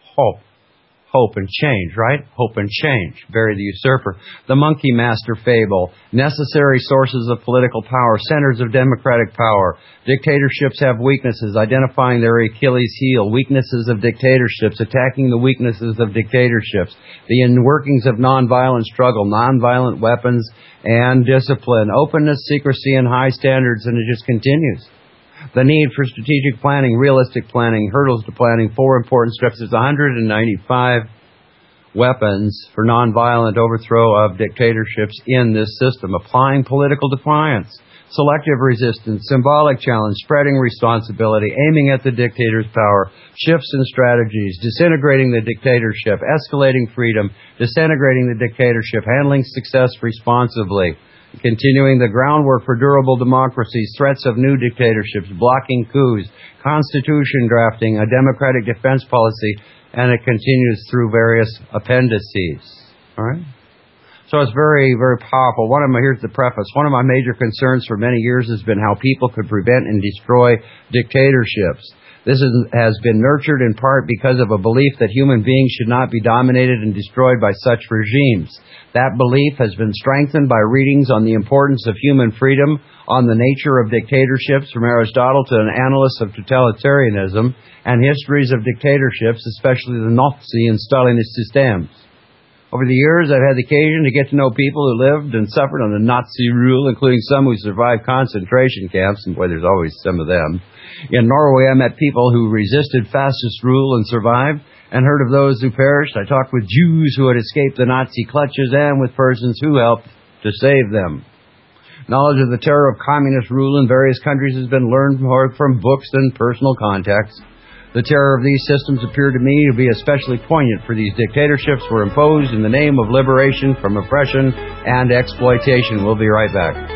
hope and change, right? Hope and change. Bury the usurper. The monkey master fable. Necessary sources of political power. Centers of democratic power. Dictatorships have weaknesses. Identifying their Achilles heel. Weaknesses of dictatorships. Attacking the weaknesses of dictatorships. The workings of nonviolent struggle. Nonviolent weapons and discipline. Openness, secrecy, and high standards. And it just continues. The need for strategic planning, realistic planning, hurdles to planning, 4 important steps. There's 195 weapons for nonviolent overthrow of dictatorships in this system. Applying political defiance, selective resistance, symbolic challenge, spreading responsibility, aiming at the dictator's power, shifts in strategies, disintegrating the dictatorship, escalating freedom, disintegrating the dictatorship, handling success responsibly. Continuing the groundwork for durable democracies, threats of new dictatorships, blocking coups, constitution drafting, a democratic defense policy, and it continues through various appendices. All right? So it's very, very powerful. Here's the preface. One of my major concerns for many years has been how people could prevent and destroy dictatorships. This has been nurtured in part because of a belief that human beings should not be dominated and destroyed by such regimes. That belief has been strengthened by readings on the importance of human freedom, on the nature of dictatorships, from Aristotle to an analyst of totalitarianism, and histories of dictatorships, especially the Nazi and Stalinist systems. Over the years, I've had the occasion to get to know people who lived and suffered under Nazi rule, including some who survived concentration camps, and boy, there's always some of them. In Norway, I met people who resisted fascist rule and survived, and heard of those who perished. I talked with Jews who had escaped the Nazi clutches and with persons who helped to save them. Knowledge of the terror of communist rule in various countries has been learned from books and personal contacts. The terror of these systems appeared to me to be especially poignant, for these dictatorships were imposed in the name of liberation from oppression and exploitation. We'll be right back.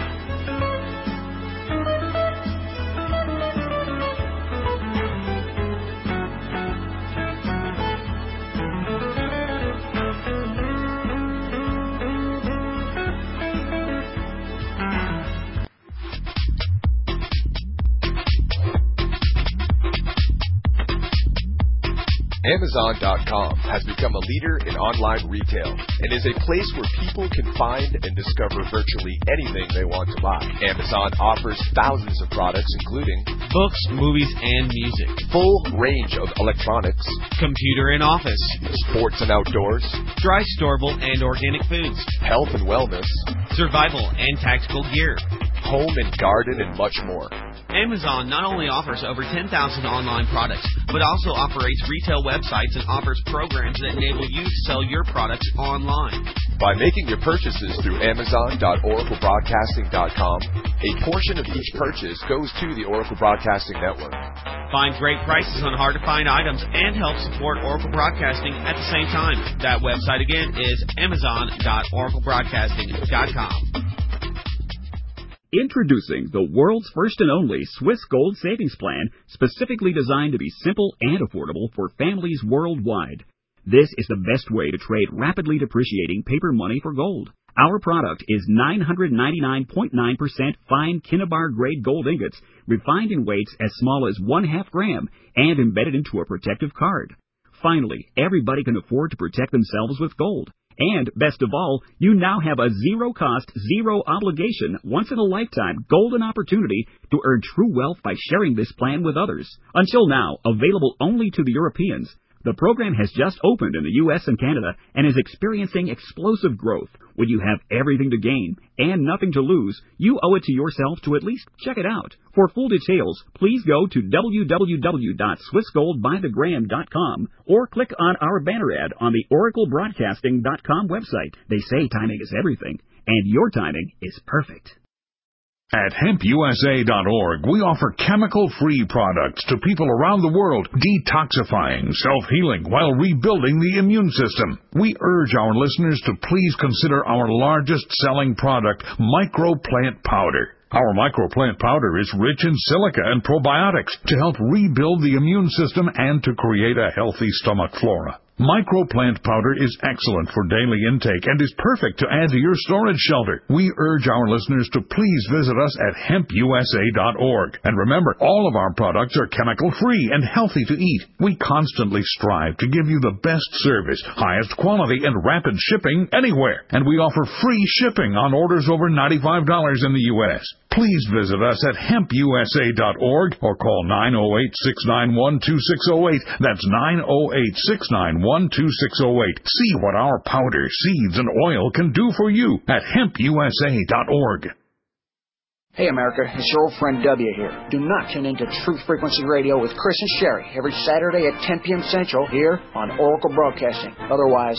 Amazon.com has become a leader in online retail and is a place where people can find and discover virtually anything they want to buy. Amazon offers thousands of products including books, movies, and music, full range of electronics, computer and office, sports and outdoors, dry, storable, and organic foods, health and wellness, survival and tactical gear, home and garden, and much more. Amazon not only offers over 10,000 online products, but also operates retail websites and offers programs that enable you to sell your products online. By making your purchases through Amazon.OracleBroadcasting.com, a portion of each purchase goes to the Oracle Broadcasting Network. Find great prices on hard-to-find items and help support Oracle Broadcasting at the same time. That website again is Amazon.OracleBroadcasting.com. Introducing the world's first and only Swiss Gold Savings Plan, specifically designed to be simple and affordable for families worldwide. This is the best way to trade rapidly depreciating paper money for gold. Our product is 999.9% fine Kinnabar grade gold ingots, refined in weights as small as 1/2 gram and embedded into a protective card. Finally, everybody can afford to protect themselves with gold. And, best of all, you now have a zero-cost, zero-obligation, once-in-a-lifetime golden opportunity to earn true wealth by sharing this plan with others. Until now, available only to the Europeans, the program has just opened in the U.S. and Canada and is experiencing explosive growth. When you have everything to gain and nothing to lose, you owe it to yourself to at least check it out. For full details, please go to www.swissgoldbythegram.com or click on our banner ad on the oraclebroadcasting.com website. They say timing is everything, and your timing is perfect. At hempusa.org, we offer chemical-free products to people around the world, detoxifying, self-healing, while rebuilding the immune system. We urge our listeners to please consider our largest-selling product, Microplant Powder. Our Microplant Powder is rich in silica and probiotics to help rebuild the immune system and to create a healthy stomach flora. Microplant Powder is excellent for daily intake and is perfect to add to your storage shelter. We urge our listeners to please visit us at hempusa.org. And remember, all of our products are chemical-free and healthy to eat. We constantly strive to give you the best service, highest quality, and rapid shipping anywhere. And we offer free shipping on orders over $95 in the U.S. Please visit us at hempusa.org or call 908-691-2608. That's 908-691-2608. See what our powder, seeds, and oil can do for you at hempusa.org. Hey America, it's your old friend W here. Do not tune into Truth Frequency Radio with Chris and Sherry every Saturday at 10 p.m. Central here on Oracle Broadcasting. Otherwise,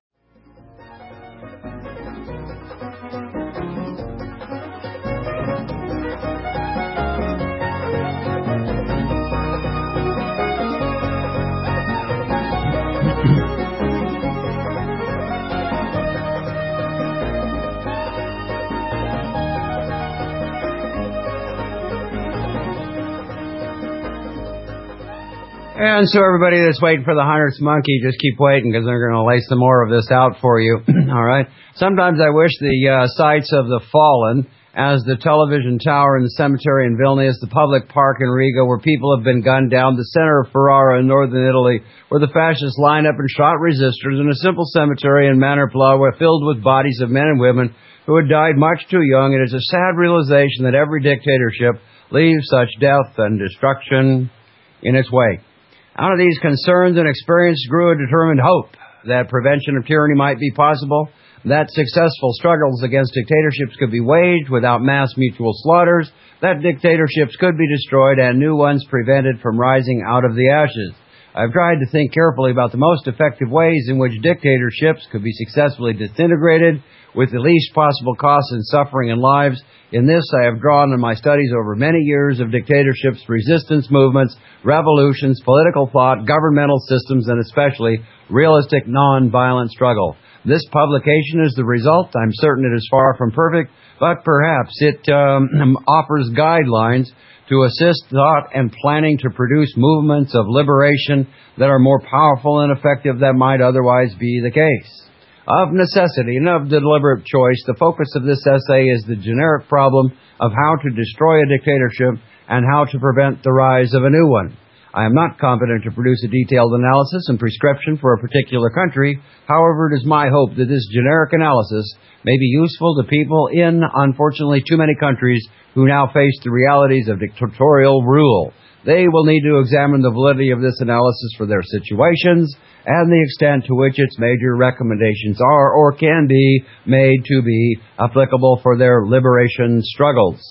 And so everybody that's waiting for the 100th monkey, just keep waiting because they're going to lay some more of this out for you. All right. Sometimes I wish the sites of the fallen, as the television tower in the cemetery in Vilnius, the public park in Riga where people have been gunned down, the center of Ferrara in northern Italy where the fascists lined up and shot resistors, and a simple cemetery in Manor-Pla filled with bodies of men and women who had died much too young. It is a sad realization that every dictatorship leaves such death and destruction in its wake. Out of these concerns and experience grew a determined hope that prevention of tyranny might be possible, that successful struggles against dictatorships could be waged without mass mutual slaughters, that dictatorships could be destroyed and new ones prevented from rising out of the ashes. I've tried to think carefully about the most effective ways in which dictatorships could be successfully disintegrated with the least possible cost and suffering in lives. In this, I have drawn on my studies over many years of dictatorships, resistance movements, revolutions, political thought, governmental systems, and especially realistic non-violent struggle. This publication is the result. I'm certain it is far from perfect, but perhaps it offers guidelines to assist thought and planning to produce movements of liberation that are more powerful and effective than might otherwise be the case. Of necessity and of deliberate choice, the focus of this essay is the generic problem of how to destroy a dictatorship and how to prevent the rise of a new one. I am not competent to produce a detailed analysis and prescription for a particular country. However, it is my hope that this generic analysis may be useful to people in, unfortunately, too many countries who now face the realities of dictatorial rule. They will need to examine the validity of this analysis for their situations and the extent to which its major recommendations are or can be made to be applicable for their liberation struggles.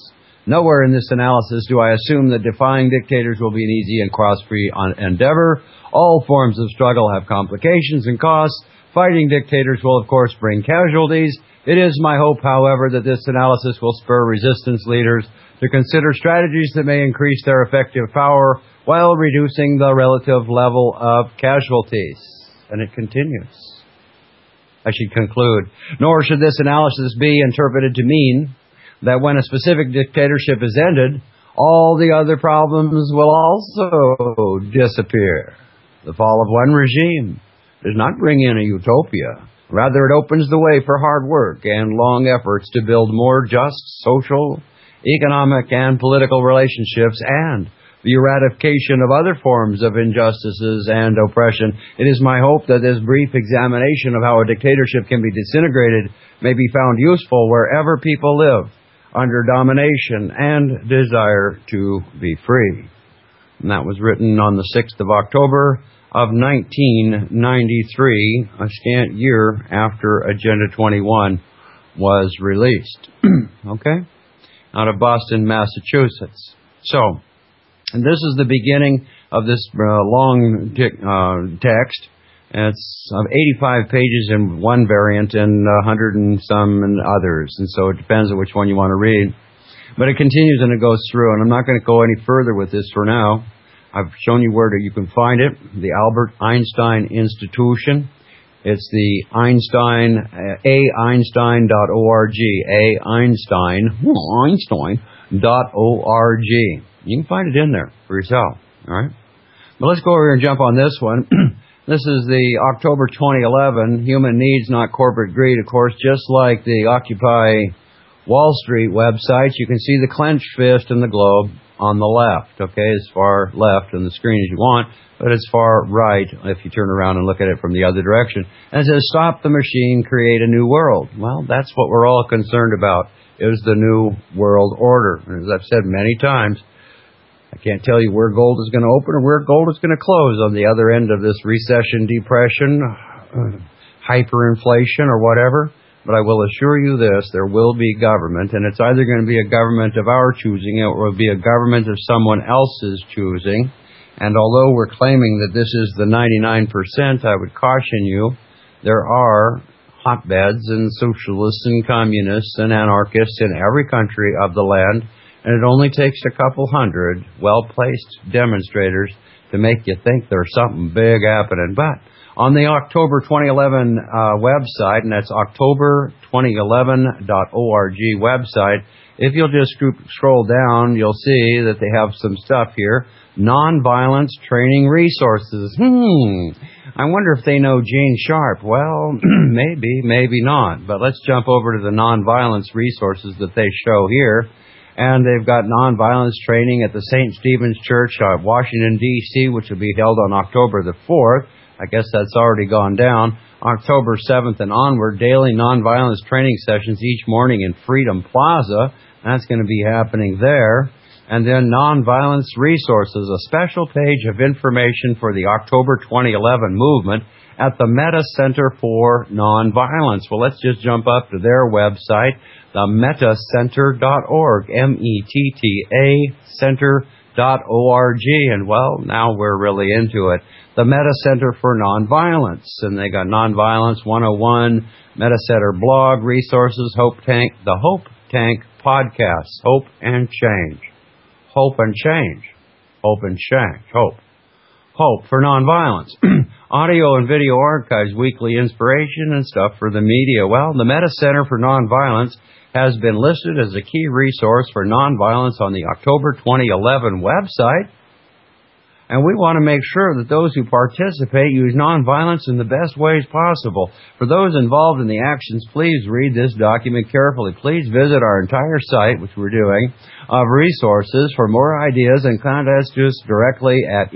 Nowhere in this analysis do I assume that defying dictators will be an easy and cross-free endeavor. All forms of struggle have complications and costs. Fighting dictators will, of course, bring casualties. It is my hope, however, that this analysis will spur resistance leaders to consider strategies that may increase their effective power while reducing the relative level of casualties. And it continues. I should conclude. Nor should this analysis be interpreted to mean that when a specific dictatorship is ended, all the other problems will also disappear. The fall of one regime does not bring in a utopia. Rather, it opens the way for hard work and long efforts to build more just social, economic, and political relationships and the eradication of other forms of injustices and oppression. It is my hope that this brief examination of how a dictatorship can be disintegrated may be found useful wherever people live under domination and desire to be free. And that was written on the 6th of October of 1993, a scant year after Agenda 21 was released. Okay? Out of Boston, Massachusetts. So, and this is the beginning of this long text. It's 85 pages in one variant and 100 and some in others. And so it depends on which one you want to read. But it continues and it goes through. And I'm not going to go any further with this for now. I've shown you where you can find it. The Albert Einstein Institution. It's the Einstein, Einstein.org. Einstein.org. You can find it in there for yourself. All right? But let's go over here and jump on this one. This is the October 2011 Human Needs, Not Corporate Greed. Of course, just like the Occupy Wall Street websites, you can see the clenched fist and the globe on the left, okay, as far left on the screen as you want, but as far right if you turn around and look at it from the other direction. And it says, stop the machine, create a new world. Well, that's what we're all concerned about, is the new world order. And as I've said many times, I can't tell you where gold is going to open or where gold is going to close on the other end of this recession, depression, hyperinflation, or whatever. But I will assure you this, there will be government, and it's either going to be a government of our choosing or it will be a government of someone else's choosing. And although we're claiming that this is the 99%, I would caution you, there are hotbeds and socialists and communists and anarchists in every country of the land, and it only takes a couple hundred well-placed demonstrators to make you think there's something big happening. But on the October 2011 website, and that's october2011.org website, if you'll just scroll down, you'll see that they have some stuff here. Nonviolence training resources. I wonder if they know Gene Sharp. Well, maybe not. But let's jump over to the nonviolence resources that they show here. And they've got nonviolence training at the St. Stephen's Church, Washington, D.C., which will be held on October the 4th. I guess that's already gone down. October 7th and onward, daily nonviolence training sessions each morning in Freedom Plaza. That's going to be happening there. And then nonviolence resources, a special page of information for the October 2011 movement at the Metta Center for Nonviolence. Well, let's just jump up to their website, the mettacenter.org, METTA center.org. And, well, now we're really into it. The Metta Center for Nonviolence. And they got Nonviolence 101, Metta Center blog, resources, Hope Tank, the Hope Tank podcast, Hope and Change. Hope and change. Hope and change. Hope. Hope for nonviolence. Audio and video archives, weekly inspiration and stuff for the media. Well, the Metta Center for Nonviolence has been listed as a key resource for nonviolence on the October 2011 website. And we want to make sure that those who participate use nonviolence in the best ways possible. For those involved in the actions, please read this document carefully. Please visit our entire site, which we're doing, of resources for more ideas and contact us directly at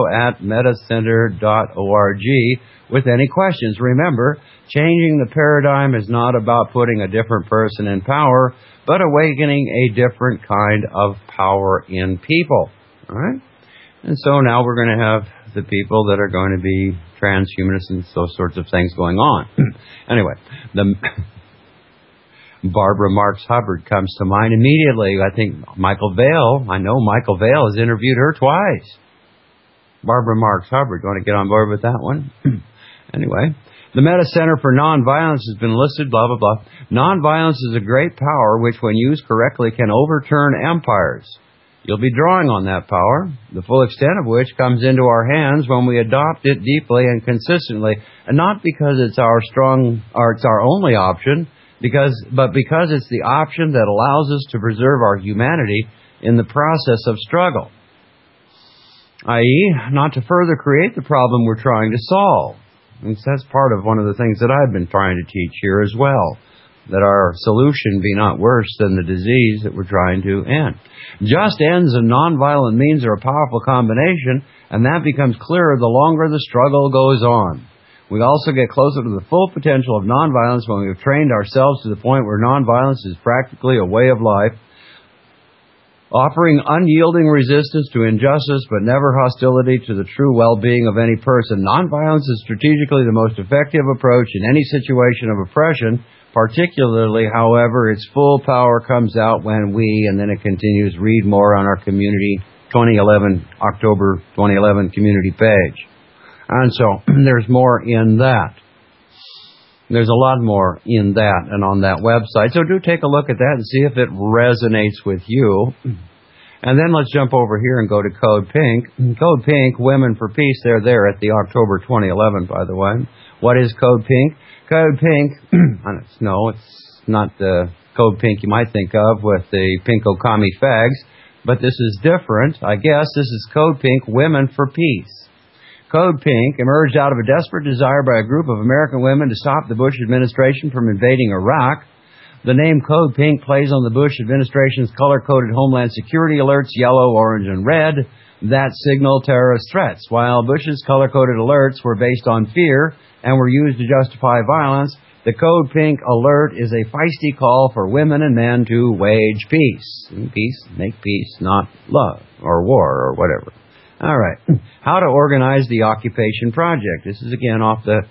info@mettacenter.org with any questions. Remember, changing the paradigm is not about putting a different person in power, but awakening a different kind of power in people. All right? And so now we're going to have the people that are going to be transhumanists and those sorts of things going on. Anyway, Barbara Marks Hubbard comes to mind immediately. I think Michael Vale, I know Michael Vale has interviewed her twice. Barbara Marks Hubbard, you want to get on board with that one? Anyway, the Meta Center for Nonviolence has been listed, blah, blah, blah. Nonviolence is a great power which, when used correctly, can overturn empires. You'll be drawing on that power, the full extent of which comes into our hands when we adopt it deeply and consistently, and not because it's our only option, but because it's the option that allows us to preserve our humanity in the process of struggle, i.e., not to further create the problem we're trying to solve. And that's part of one of the things that I've been trying to teach here as well, that our solution be not worse than the disease that we're trying to end. Just ends and nonviolent means are a powerful combination, and that becomes clearer the longer the struggle goes on. We also get closer to the full potential of nonviolence when we've trained ourselves to the point where nonviolence is practically a way of life, offering unyielding resistance to injustice but never hostility to the true well-being of any person. Nonviolence is strategically the most effective approach in any situation of oppression, particularly, however, its full power comes out when we, and then it continues, read more on our community 2011, October 2011 community page. And so there's more in that. There's a lot more in that and on that website. So do take a look at that and see if it resonates with you. And then let's jump over here and go to Code Pink. Code Pink, Women for Peace, they're there at the October 2011, by the way. What is Code Pink? Code Pink, it's not the Code Pink you might think of with the Pinko commie fags, but this is different. I guess this is Code Pink, Women for Peace. Code Pink emerged out of a desperate desire by a group of American women to stop the Bush administration from invading Iraq. The name Code Pink plays on the Bush administration's color-coded Homeland Security alerts, yellow, orange, and red, that signal terrorist threats. While Bush's color-coded alerts were based on fear and were used to justify violence, the Code Pink alert is a feisty call for women and men to wage peace. Peace, make peace, not love or war or whatever. All right. How to organize the Occupation Project. This is again off the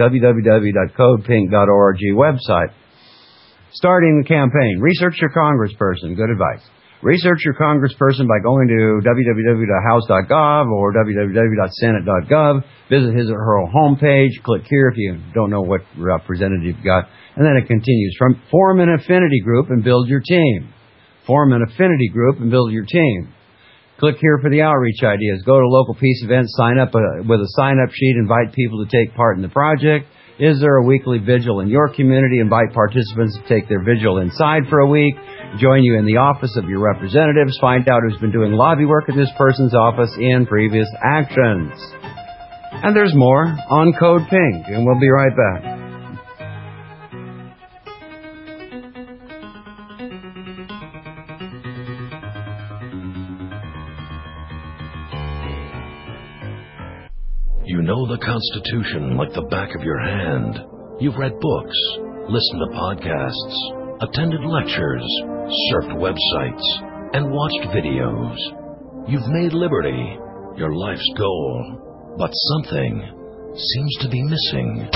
www.codepink.org website. Starting the campaign. Research your congressperson. Good advice. Research your congressperson by going to www.house.gov or www.senate.gov. Visit his or her homepage. Click here if you don't know what representative you've got. And then it continues. Form an affinity group and build your team. Form an affinity group and build your team. Click here for the outreach ideas. Go to local peace events, sign up with a sign-up sheet, invite people to take part in the project. Is there a weekly vigil in your community? Invite participants to take their vigil inside for a week. Join you in the office of your representatives. Find out who's been doing lobby work at this person's office in previous actions. And there's more on Code Pink, and we'll be right back. You know the Constitution like the back of your hand. You've read books, listened to podcasts, attended lectures, surfed websites, and watched videos. You've made liberty your life's goal, but something seems to be missing.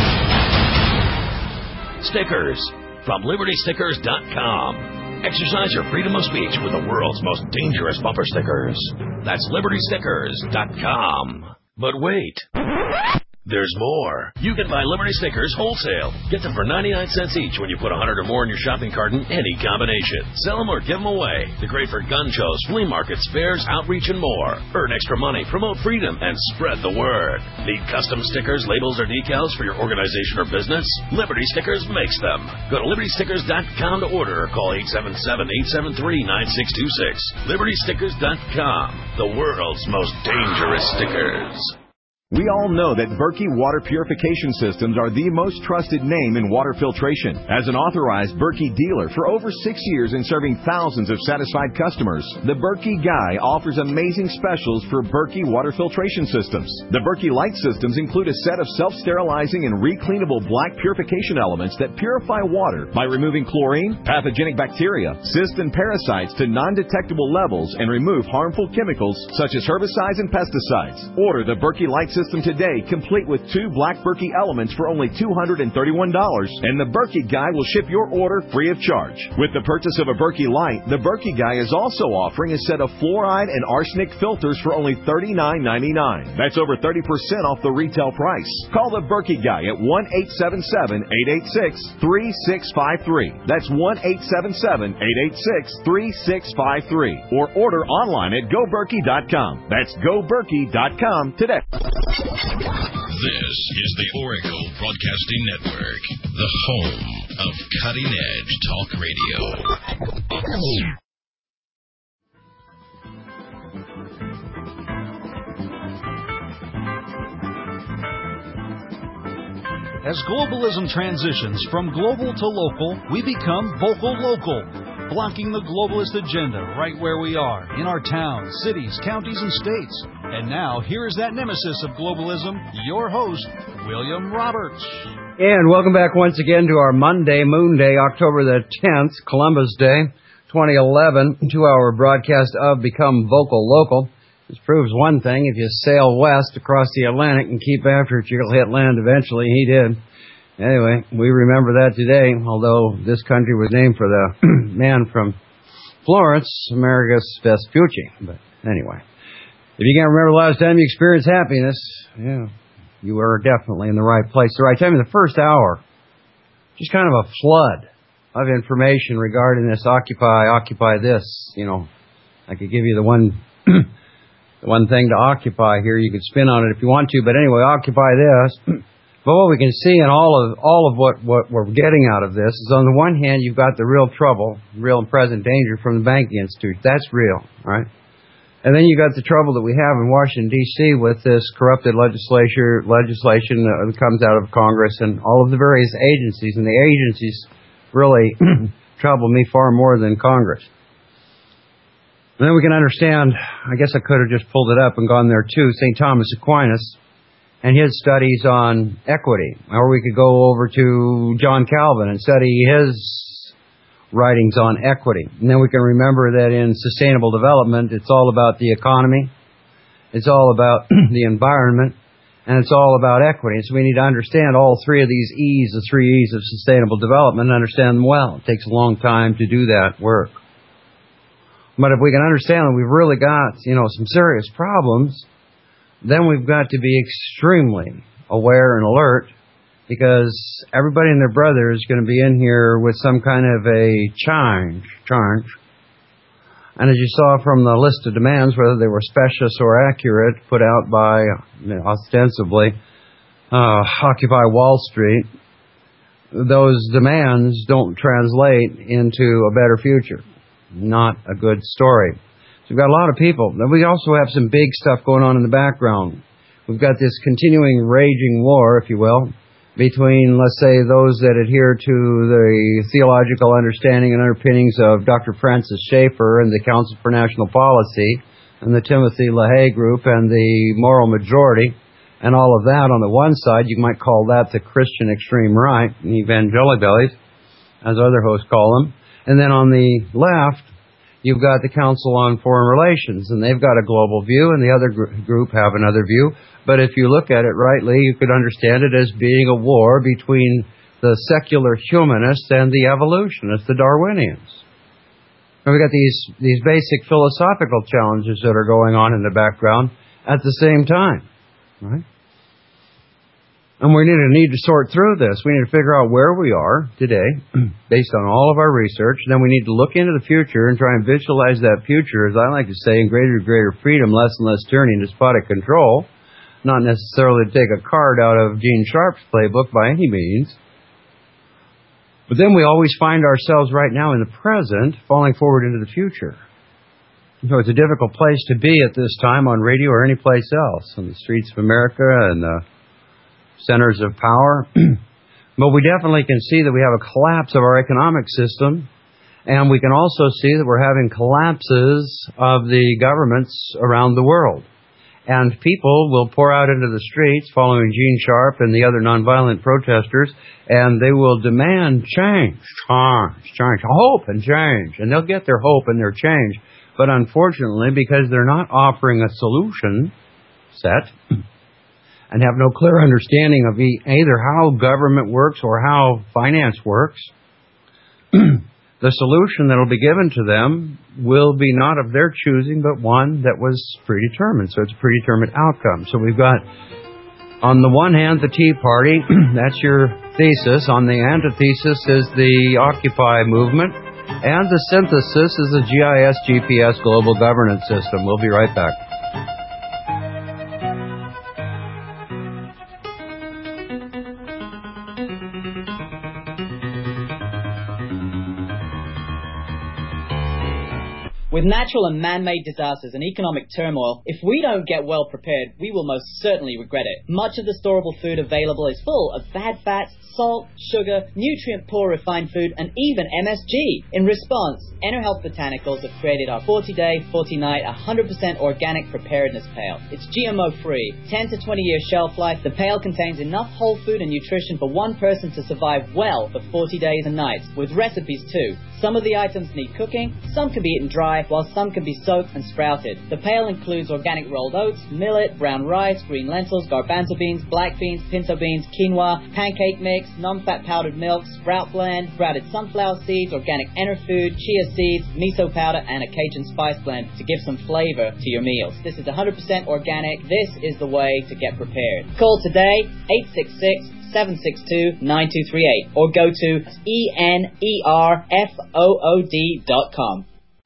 Stickers from LibertyStickers.com. Exercise your freedom of speech with the world's most dangerous bumper stickers. That's LibertyStickers.com. But wait, there's more. You can buy Liberty Stickers wholesale. Get them for 99 cents each when you put 100 or more in your shopping cart in any combination. Sell them or give them away. They're great for gun shows, flea markets, fairs, outreach, and more. Earn extra money, promote freedom, and spread the word. Need custom stickers, labels, or decals for your organization or business? Liberty Stickers makes them. Go to LibertyStickers.com to order or call 877-873-9626. LibertyStickers.com. The world's most dangerous stickers. We all know that Berkey Water Purification Systems are the most trusted name in water filtration. As an authorized Berkey dealer for over 6 years and serving thousands of satisfied customers, the Berkey Guy offers amazing specials for Berkey water filtration systems. The Berkey Light systems include a set of self-sterilizing and recleanable black purification elements that purify water by removing chlorine, pathogenic bacteria, cysts, and parasites to non-detectable levels and remove harmful chemicals such as herbicides and pesticides. Order the Berkey Light system today, complete with 2 Black Berkey elements for only $231, and the Berkey Guy will ship your order free of charge. With the purchase of a Berkey Light, the Berkey Guy is also offering a set of fluoride and arsenic filters for only $39.99. That's over 30% off the retail price. Call the Berkey Guy at 1-877-886-3653. That's 1-877-886-3653. Or order online at GoBerkey.com. That's GoBerkey.com today. This is the Oracle Broadcasting Network, the home of cutting-edge talk radio. As globalism transitions from global to local, we become vocal local, blocking the globalist agenda right where we are, in our towns, cities, counties, and states. And now, here is that nemesis of globalism, your host, William Roberts. And welcome back once again to our Monday, Moon Day, October the 10th, Columbus Day, 2011, 2-hour broadcast of Become Vocal Local. This proves one thing: if you sail west across the Atlantic and keep after it, you'll hit land eventually. He did. Anyway, we remember that today, although this country was named for the man from Florence, Amerigus Vespucci. But anyway, if you can't remember the last time you experienced happiness, yeah, you were definitely in the right place. The right time. In the first hour, just kind of a flood of information regarding this occupy this. You know, I could give you the one thing to occupy here. You could spin on it if you want to, but anyway, occupy this. But what we can see in all of what we're getting out of this is, on the one hand, you've got the real trouble, real and present danger from the banking institute. That's real, right? And then you got the trouble that we have in Washington, D.C. with this corrupted legislation that comes out of Congress and all of the various agencies. And the agencies really trouble me far more than Congress. And then we can understand, I guess I could have just pulled it up and gone there too, St. Thomas Aquinas and his studies on equity. Or we could go over to John Calvin and study his writings on equity. And then we can remember that in sustainable development, it's all about the economy, it's all about the environment, and it's all about equity. So we need to understand all three of these E's, the 3 E's of sustainable development, and understand them well. It takes a long time to do that work. But if we can understand that we've really got, some serious problems, then we've got to be extremely aware and alert, because everybody and their brother is going to be in here with some kind of a charge. And as you saw from the list of demands, whether they were specious or accurate, put out by, ostensibly, Occupy Wall Street, those demands don't translate into a better future. Not a good story. So we've got a lot of people. Then we also have some big stuff going on in the background. We've got this continuing raging war, if you will, between, let's say, those that adhere to the theological understanding and underpinnings of Dr. Francis Schaeffer and the Council for National Policy and the Timothy LaHaye group and the Moral Majority and all of that. On the one side, you might call that the Christian extreme right, the evangelibellies, as other hosts call them. And then on the left, you've got the Council on Foreign Relations, and they've got a global view, and the other group have another view. But if you look at it rightly, you could understand it as being a war between the secular humanists and the evolutionists, the Darwinians. And we've got these basic philosophical challenges that are going on in the background at the same time, right? And we need to sort through this. We need to figure out where we are today based on all of our research. Then we need to look into the future and try and visualize that future, as I like to say, in greater and greater freedom, less and less tyranny, and despotic control. Not necessarily to take a card out of Gene Sharp's playbook by any means. But then we always find ourselves right now in the present falling forward into the future. So it's a difficult place to be at this time on radio or any place else, on the streets of America and the centers of power. But we definitely can see that we have a collapse of our economic system, and we can also see that we're having collapses of the governments around the world. And people will pour out into the streets following Gene Sharp and the other nonviolent protesters, and they will demand change, hope and change. And they'll get their hope and their change. But unfortunately, because they're not offering a solution set, and have no clear understanding of either how government works or how finance works, the solution that will be given to them will be not of their choosing, but one that was predetermined. So it's a predetermined outcome. So we've got, on the one hand, the Tea Party. That's your thesis. On the antithesis is the Occupy movement. And the synthesis is the GIS GPS global governance system. We'll be right back. With natural and man-made disasters and economic turmoil, if we don't get well prepared, we will most certainly regret it. Much of the storable food available is full of bad fats, salt, sugar, nutrient-poor refined food, and even MSG. In response, EnerHealth Botanicals have created our 40-day, 40-night, 100% organic preparedness pail. It's GMO-free, 10 to 20-year shelf life. The pail contains enough whole food and nutrition for one person to survive well for 40 days and nights, with recipes too. Some of the items need cooking, some can be eaten dry, while some can be soaked and sprouted. The pail includes organic rolled oats, millet, brown rice, green lentils, garbanzo beans, black beans, pinto beans, quinoa, pancake mix, non-fat powdered milk, sprout blend, sprouted sunflower seeds, organic Enerfood, chia seeds, miso powder, and a Cajun spice blend to give some flavor to your meals. This is 100% organic. This is the way to get prepared. Call today, 866-762-9238, or go to enerfood.com.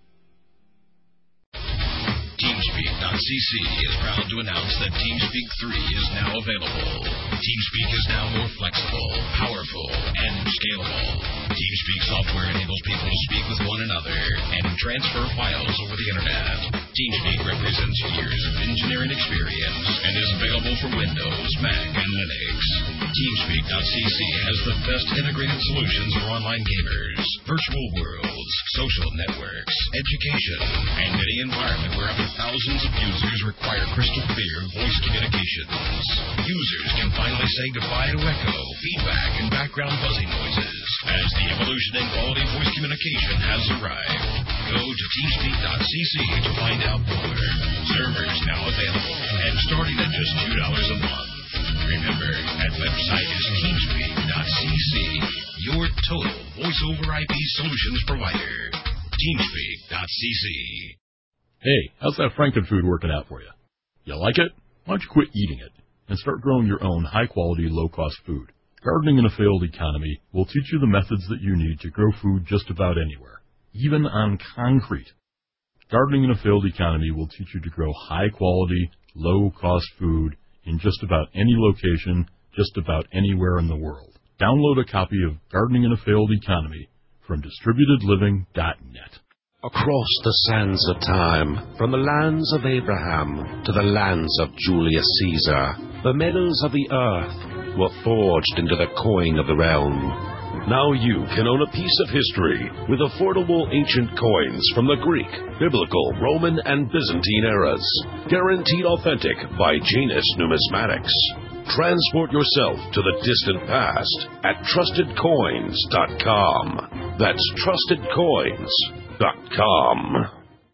TeamSpeak.cc is proud to announce that TeamSpeak 3 is now available. TeamSpeak is now more flexible, powerful, and scalable. TeamSpeak software enables people to speak with one another and transfer files over the internet. TeamSpeak represents years of engineering experience and is available for Windows, Mac, and Linux. TeamSpeak.cc has the best integrated solutions for online gamers, virtual worlds, social networks, education, and any environment where up to thousands of users require crystal clear voice communications. Users can finally say goodbye to echo, feedback, and background buzzing noises as the evolution in quality voice communication has arrived. Go to teamspeak.cc to find out more. Servers now available and starting at just $2 a month. Remember, that website is teamspeak.cc, your total voice-over IP solutions provider. Teamspeak.cc. Hey, how's that Frankenfood working out for you? You like it? Why don't you quit eating it and start growing your own high-quality, low-cost food? Gardening in a Failed Economy will teach you the methods that you need to grow food just about anywhere, even on concrete. Gardening in a Failed Economy will teach you to grow high-quality, low-cost food in just about any location, just about anywhere in the world. Download a copy of Gardening in a Failed Economy from DistributedLiving.net. Across the sands of time, from the lands of Abraham to the lands of Julius Caesar, the meadows of the earth were forged into the coin of the realm. Now you can own a piece of history with affordable ancient coins from the Greek, Biblical, Roman, and Byzantine eras. Guaranteed authentic by Janus Numismatics. Transport yourself to the distant past at TrustedCoins.com. That's TrustedCoins.com.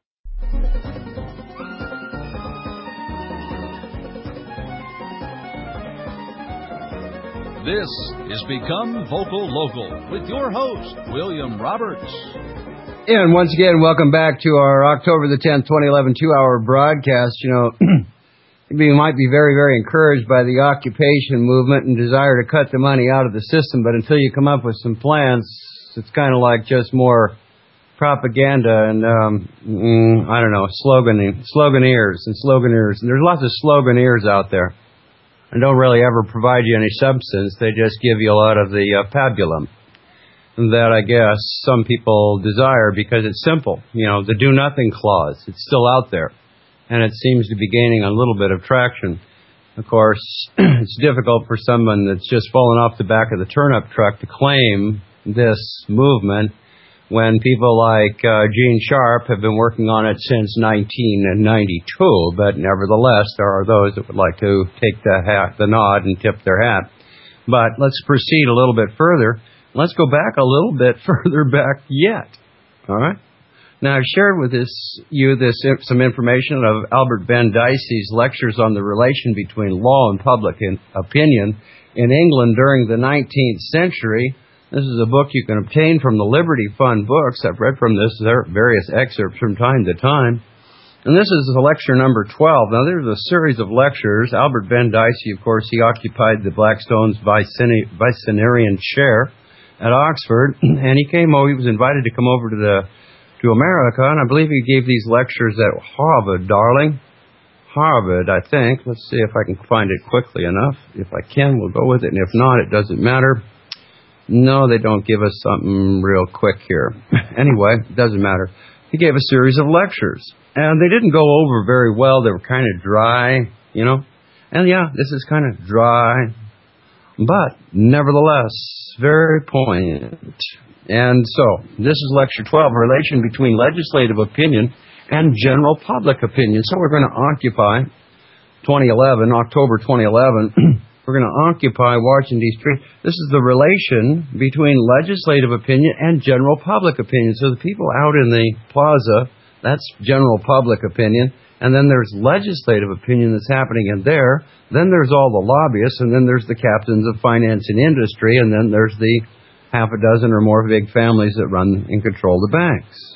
This is Become Vocal Local with your host, William Roberts. And once again, welcome back to our October the 10th, 2011 2-hour broadcast. You know, you might be very, very encouraged by the occupation movement and desire to cut the money out of the system, but until you come up with some plans, it's kind of like just more propaganda and, I don't know, sloganeers. And there's lots of sloganeers out there. And don't really ever provide you any substance. They just give you a lot of the pabulum that I guess some people desire because it's simple. You know, the do-nothing clause, it's still out there. And it seems to be gaining a little bit of traction. Of course, it's difficult for someone that's just fallen off the back of the turnip truck to claim this movement when people like Gene Sharp have been working on it since 1992, but nevertheless, there are those that would like to take the nod and tip their hat. But let's proceed a little bit further. Let's go back a little bit further back yet. All right? Now, I've shared with some information of Albert Ben Dicey's lectures on the relation between law and public opinion in England during the 19th century. This is a book you can obtain from the Liberty Fund books. I've read from this various excerpts from time to time. And this is lecture number 12. Now, there's a series of lectures. Albert Ben Dicey, of course, he occupied the Blackstone's Vicenarian chair at Oxford, and he was invited to come over to America, and I believe he gave these lectures at Harvard, Harvard, I think. Let's see if I can find it quickly enough. If I can, we'll go with it, and if not, it doesn't matter. No, they don't give us something real quick here. Anyway, it doesn't matter. He gave a series of lectures, and they didn't go over very well. They were kind of dry, you know. And yeah, this is kind of dry, but nevertheless, very poignant. And so, this is Lecture 12, Relation Between Legislative Opinion and General Public Opinion. So we're going to occupy October 2011, we're going to occupy Washington, D.C. This is the relation between legislative opinion and general public opinion. So the people out in the plaza, that's general public opinion. And then there's legislative opinion that's happening in there. Then there's all the lobbyists, and then there's the captains of finance and industry, and then there's the half a dozen or more big families that run and control the banks.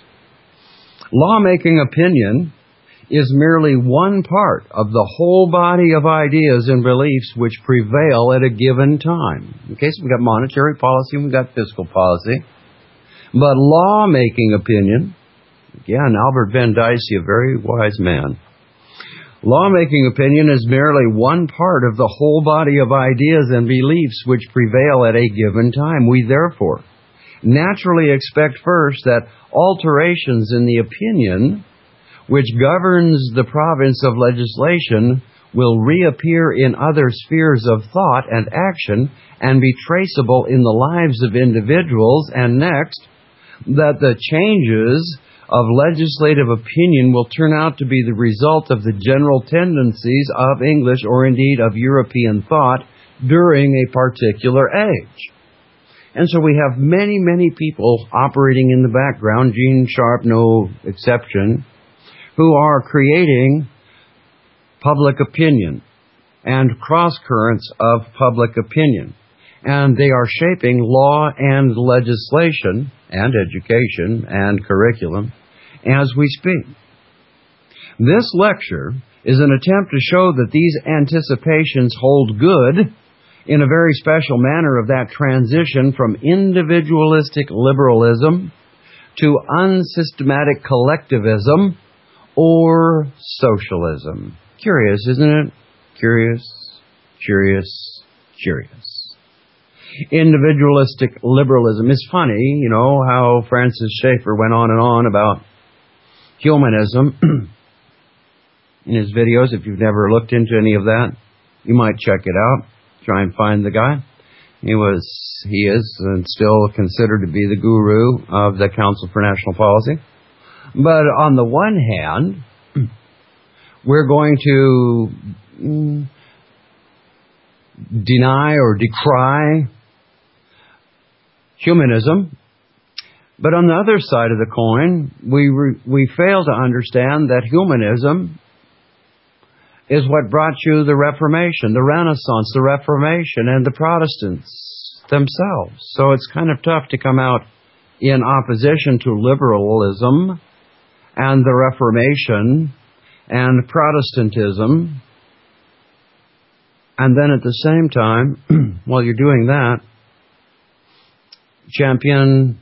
Lawmaking opinion is merely one part of the whole body of ideas and beliefs which prevail at a given time. Okay, so we've got monetary policy and we've got fiscal policy. But lawmaking opinion, again, Albert Ben Dicey, a very wise man. Lawmaking opinion is merely one part of the whole body of ideas and beliefs which prevail at a given time. We therefore naturally expect first that alterations in the opinion which governs the province of legislation will reappear in other spheres of thought and action and be traceable in the lives of individuals, and next, that the changes of legislative opinion will turn out to be the result of the general tendencies of English or indeed of European thought during a particular age. And so we have many, many people operating in the background, Gene Sharp no exception, who are creating public opinion and cross-currents of public opinion. And they are shaping law and legislation and education and curriculum as we speak. This lecture is an attempt to show that these anticipations hold good in a very special manner of that transition from individualistic liberalism to unsystematic collectivism or socialism. Curious, isn't it? Curious, curious, curious. Individualistic liberalism is funny, you know, how Francis Schaeffer went on and on about humanism in his videos. If you've never looked into any of that, you might check it out. Try and find the guy. He is, and still considered to be the guru of the Council for National Policy. But on the one hand, we're going to deny or decry humanism. But on the other side of the coin, we fail to understand that humanism is what brought you the Reformation, the Renaissance, the Reformation, and the Protestants themselves. So it's kind of tough to come out in opposition to liberalism and the Reformation and Protestantism, and then at the same time, while you're doing that, champion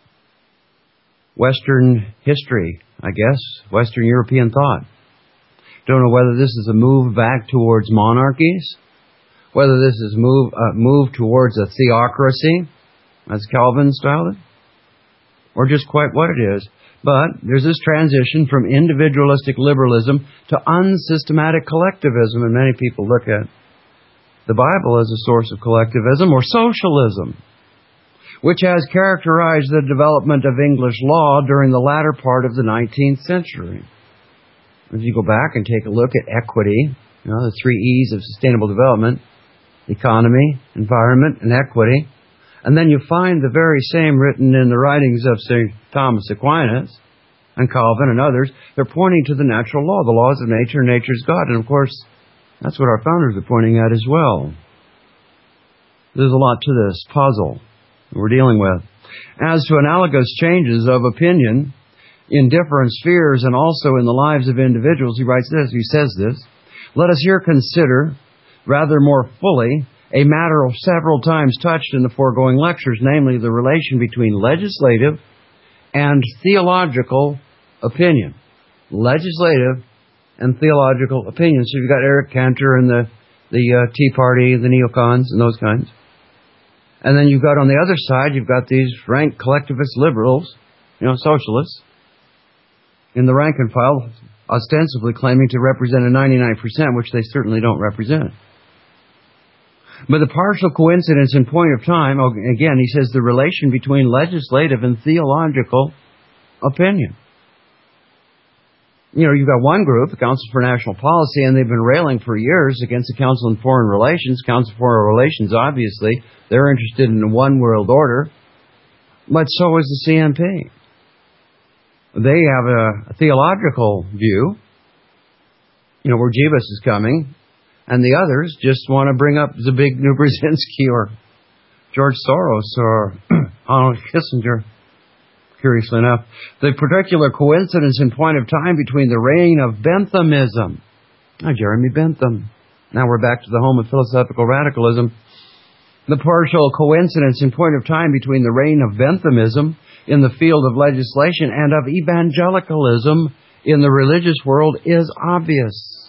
Western history, I guess, Western European thought. Don't know whether this is a move back towards monarchies, whether this is move towards a theocracy, as Calvin styled it, or just quite what it is. But there's this transition from individualistic liberalism to unsystematic collectivism, and many people look at the Bible as a source of collectivism or socialism, which has characterized the development of English law during the latter part of the 19th century. If you go back and take a look at equity, you know, the 3 E's of sustainable development, economy, environment, and equity, and then you find the very same written in the writings of St. Thomas Aquinas, and Calvin and others, they're pointing to the natural law, the laws of nature, nature's God. And of course, that's what our founders are pointing at as well. There's a lot to this puzzle we're dealing with. As to analogous changes of opinion in different spheres and also in the lives of individuals, he writes this, he says this, let us here consider rather more fully a matter of several times touched in the foregoing lectures, namely the relation between legislative and theological opinion. Legislative and theological opinion. So you've got Eric Cantor and the Tea Party, the neocons and those kinds. And then you've got on the other side, you've got these rank collectivist liberals, socialists, in the rank and file, ostensibly claiming to represent a 99%, which they certainly don't represent. But the partial coincidence in point of time, again, he says the relation between legislative and theological opinion. You've got one group, the Council for National Policy, and they've been railing for years against the Council on Foreign Relations. Council on Foreign Relations, obviously, they're interested in a one world order, but so is the CNP. They have a theological view, where Jeebus is coming, and the others just want to bring up Zbigniew Brzezinski or George Soros or Arnold Kissinger. Curiously enough, the particular coincidence in point of time between the reign of Benthamism. Jeremy Bentham. Now we're back to the home of philosophical radicalism. The partial coincidence in point of time between the reign of Benthamism in the field of legislation and of evangelicalism in the religious world is obvious.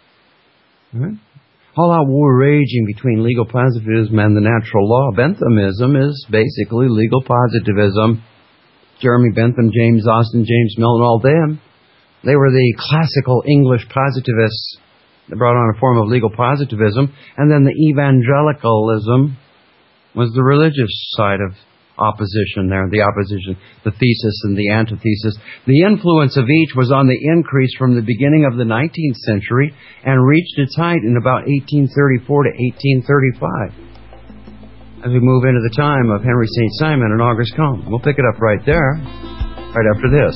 All out war raging between legal positivism and the natural law. Benthamism is basically legal positivism. Jeremy Bentham, James Austin, James Milne, all them. They were the classical English positivists that brought on a form of legal positivism. And then the evangelicalism was the religious side of opposition there, the opposition, the thesis and the antithesis. The influence of each was on the increase from the beginning of the 19th century and reached its height in about 1834 to 1835. As we move into the time of Henry St. Simon and Auguste Comte. We'll pick it up right there, right after this.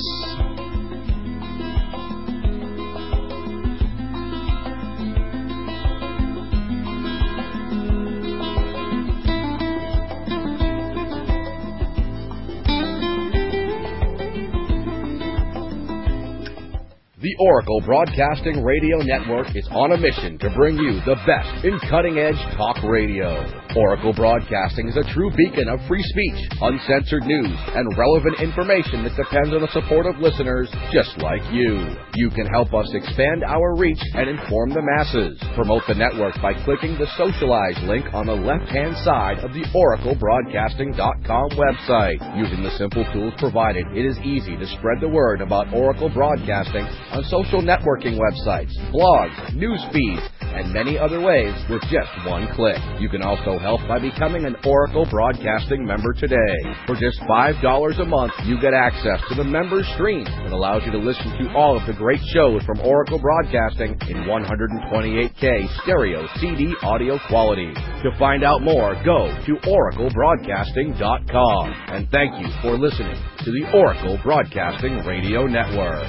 The Oracle Broadcasting Radio Network is on a mission to bring you the best in cutting-edge talk radio. Oracle Broadcasting is a true beacon of free speech, uncensored news, and relevant information that depends on the support of listeners just like you. You can help us expand our reach and inform the masses. Promote the network by clicking the Socialize link on the left-hand side of the OracleBroadcasting.com website. Using the simple tools provided, it is easy to spread the word about Oracle Broadcasting on social networking websites, blogs, news feeds, and many other ways with just one click. You can also help by becoming an Oracle Broadcasting member today. For just $5 a month, you get access to the member stream that allows you to listen to all of the great shows from Oracle Broadcasting in 128K stereo CD audio quality. To find out more, go to oraclebroadcasting.com. And thank you for listening to the Oracle Broadcasting Radio Network.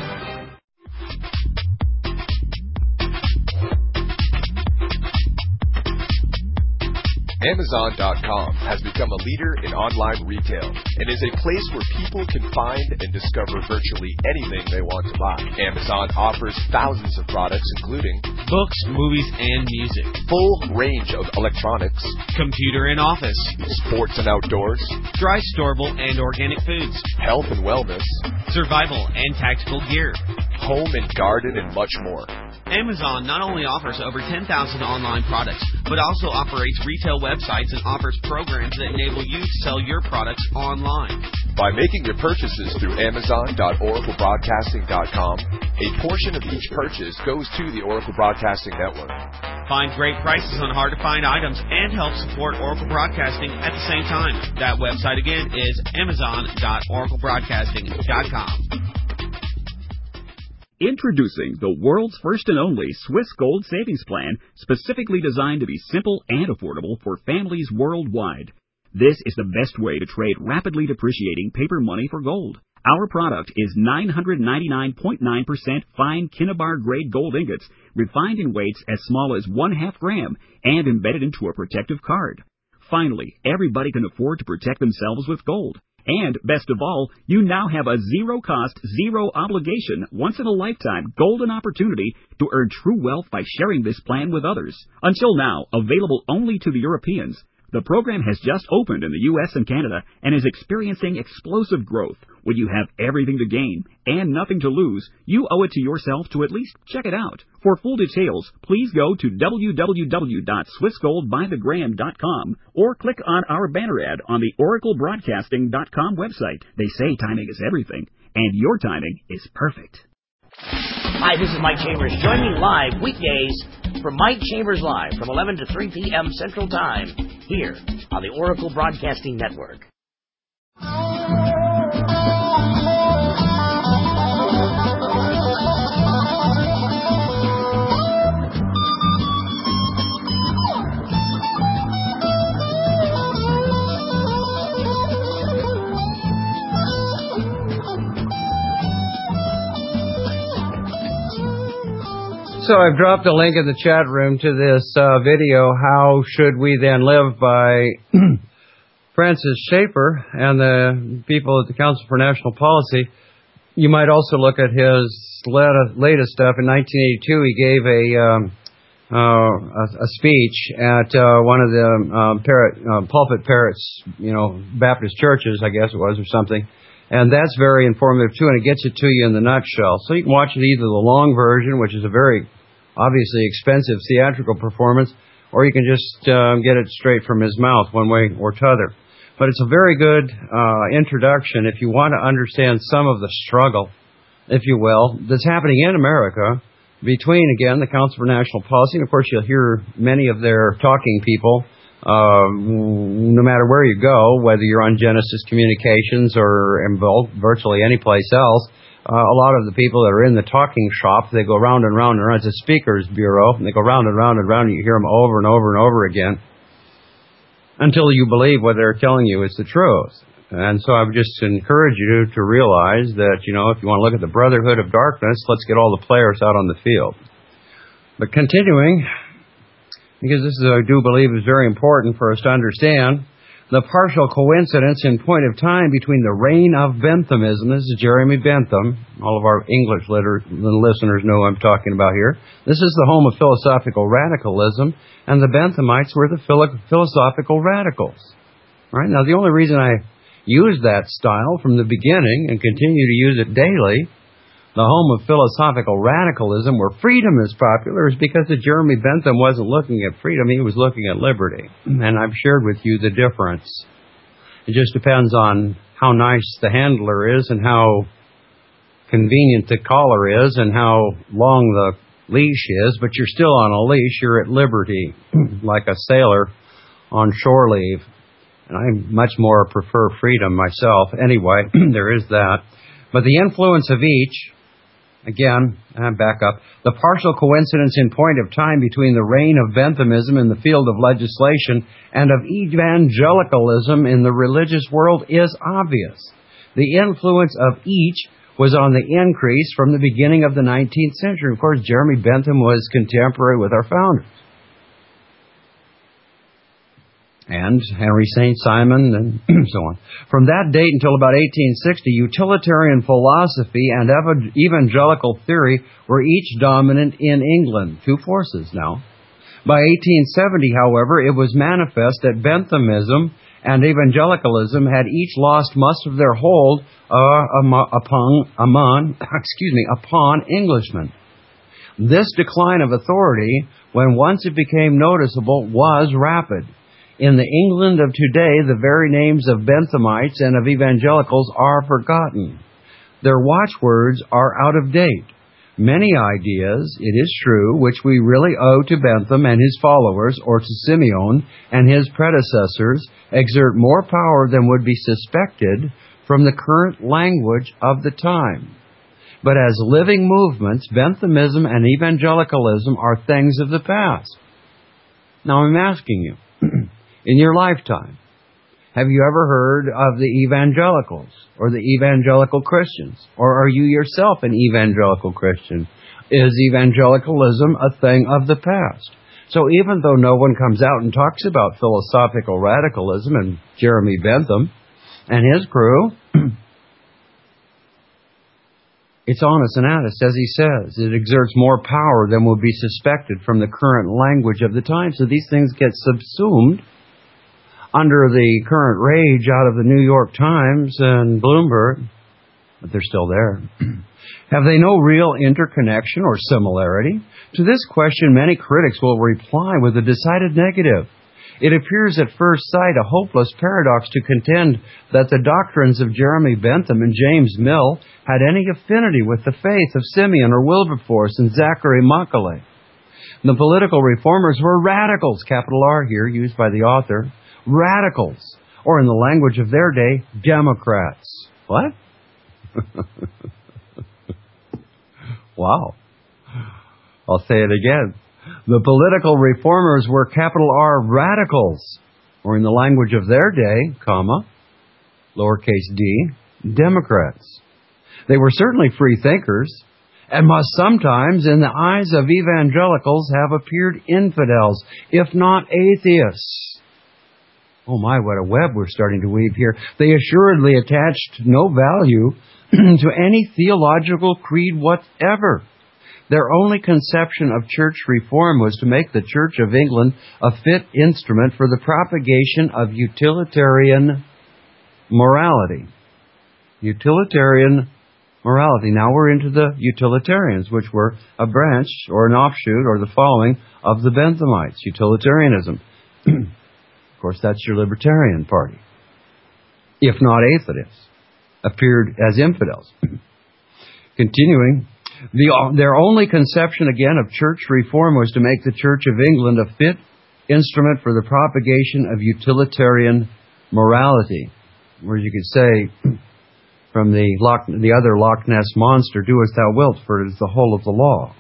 Amazon.com has become a leader in online retail and is a place where people can find and discover virtually anything they want to buy. Amazon offers thousands of products including books, movies, and music, full range of electronics, computer and office, sports and outdoors, dry storable and organic foods, health and wellness, survival and tactical gear, home and garden, and much more. Amazon not only offers over 10,000 online products, but also operates retail websites and offers programs that enable you to sell your products online. By making your purchases through Amazon.OracleBroadcasting.com, a portion of each purchase goes to the Oracle Broadcasting Network. Find great prices on hard-to-find items and help support Oracle Broadcasting at the same time. That website again is Amazon.OracleBroadcasting.com. Introducing the world's first and only Swiss Gold Savings Plan, specifically designed to be simple and affordable for families worldwide. This is the best way to trade rapidly depreciating paper money for gold. Our product is 999.9% fine Kinnabar-grade gold ingots, refined in weights as small as 1/2 gram and embedded into a protective card. Finally, everybody can afford to protect themselves with gold. And, best of all, you now have a zero-cost, zero-obligation, once-in-a-lifetime golden opportunity to earn true wealth by sharing this plan with others. Until now, available only to the Europeans, the program has just opened in the U.S. and Canada and is experiencing explosive growth. When you have everything to gain and nothing to lose, you owe it to yourself to at least check it out. For full details, please go to www.swissgoldbythegram.com or click on our banner ad on the oraclebroadcasting.com website. They say timing is everything, and your timing is perfect. Hi, this is Mike Chambers. Join me live weekdays for Mike Chambers Live from 11 to 3 p.m. Central Time here on the Oracle Broadcasting Network. So I've dropped a link in the chat room to this video, How Should We Then Live, by Francis Schaeffer and the people at the Council for National Policy. You might also look at his latest stuff. In 1982, he gave a speech at one of the pulpit parrots, Baptist churches, I guess it was, or something. And that's very informative, too, and it gets it to you in the nutshell. So you can watch it either the long version, which is a very obviously expensive theatrical performance, or you can just get it straight from his mouth, one way or t'other. But it's a very good introduction if you want to understand some of the struggle, if you will, that's happening in America between, again, the Council for National Policy, and of course you'll hear many of their talking people, no matter where you go, whether you're on Genesis Communications or involved virtually any place else. A lot of the people that are in the talking shop, they go round and round and round. It's a speakers bureau, and they go round and round and round, and you hear them over and over and over again until you believe what they're telling you is the truth. And so I would just encourage you to realize that, if you want to look at the Brotherhood of Darkness, let's get all the players out on the field. But continuing, because this is, I do believe, is very important for us to understand, the partial coincidence in point of time between the reign of Benthamism. This is Jeremy Bentham. All of our English listeners know who I'm talking about here. This is the home of philosophical radicalism, and the Benthamites were the philosophical radicals. Right? Now, the only reason I use that style from the beginning and continue to use it daily, the home of philosophical radicalism, where freedom is popular, is because that Jeremy Bentham wasn't looking at freedom, he was looking at liberty. And I've shared with you the difference. It just depends on how nice the handler is and how convenient the collar is and how long the leash is, but you're still on a leash, you're at liberty, like a sailor on shore leave. And I much more prefer freedom myself. Anyway, there is that. But the influence of each, again, back up, the partial coincidence in point of time between the reign of Benthamism in the field of legislation and of evangelicalism in the religious world is obvious. The influence of each was on the increase from the beginning of the 19th century. Of course, Jeremy Bentham was contemporary with our founders. And Henry St. Simon, and so on. From that date until about 1860, utilitarian philosophy and evangelical theory were each dominant in England. Two forces now. By 1870, however, it was manifest that Benthamism and evangelicalism had each lost most of their hold upon Englishmen. This decline of authority, when once it became noticeable, was rapid. In the England of today, the very names of Benthamites and of evangelicals are forgotten. Their watchwords are out of date. Many ideas, it is true, which we really owe to Bentham and his followers, or to Simeon and his predecessors, exert more power than would be suspected from the current language of the time. But as living movements, Benthamism and evangelicalism are things of the past. Now I'm asking you, in your lifetime, Have you ever heard of the evangelicals or the evangelical Christians? Or are you yourself an evangelical Christian? Is evangelicalism a thing of the past? So even though no one comes out and talks about philosophical radicalism and Jeremy Bentham and his crew, it's honest and honest, as he says. It exerts more power than would be suspected from the current language of the time. So these things get subsumed under the current rage out of the New York Times and Bloomberg, but they're still there. Have they no real interconnection or similarity? To this question, many critics will reply with a decided negative. It appears at first sight a hopeless paradox to contend that the doctrines of Jeremy Bentham and James Mill had any affinity with the faith of Simeon or Wilberforce and Zachary Macaulay. The political reformers were radicals, capital R here, used by the author, radicals, or in the language of their day, Democrats. What? Wow. I'll say it again. The political reformers were capital R radicals, or in the language of their day, comma, lowercase d, Democrats. They were certainly free thinkers, and must sometimes, in the eyes of evangelicals, have appeared infidels, if not atheists. Oh my, what a web we're starting to weave here. They assuredly attached no value to any theological creed whatever. Their only conception of church reform was to make the Church of England a fit instrument for the propagation of utilitarian morality. Utilitarian morality. Now we're into the utilitarians, which were a branch or an offshoot or the following of the Benthamites, utilitarianism. Of course, that's your libertarian party. If not atheists, appeared as infidels. Continuing, their only conception, again, of church reform was to make the Church of England a fit instrument for the propagation of utilitarian morality. Or you could say, from the other Loch Ness monster, do as thou wilt, for it is the whole of the law.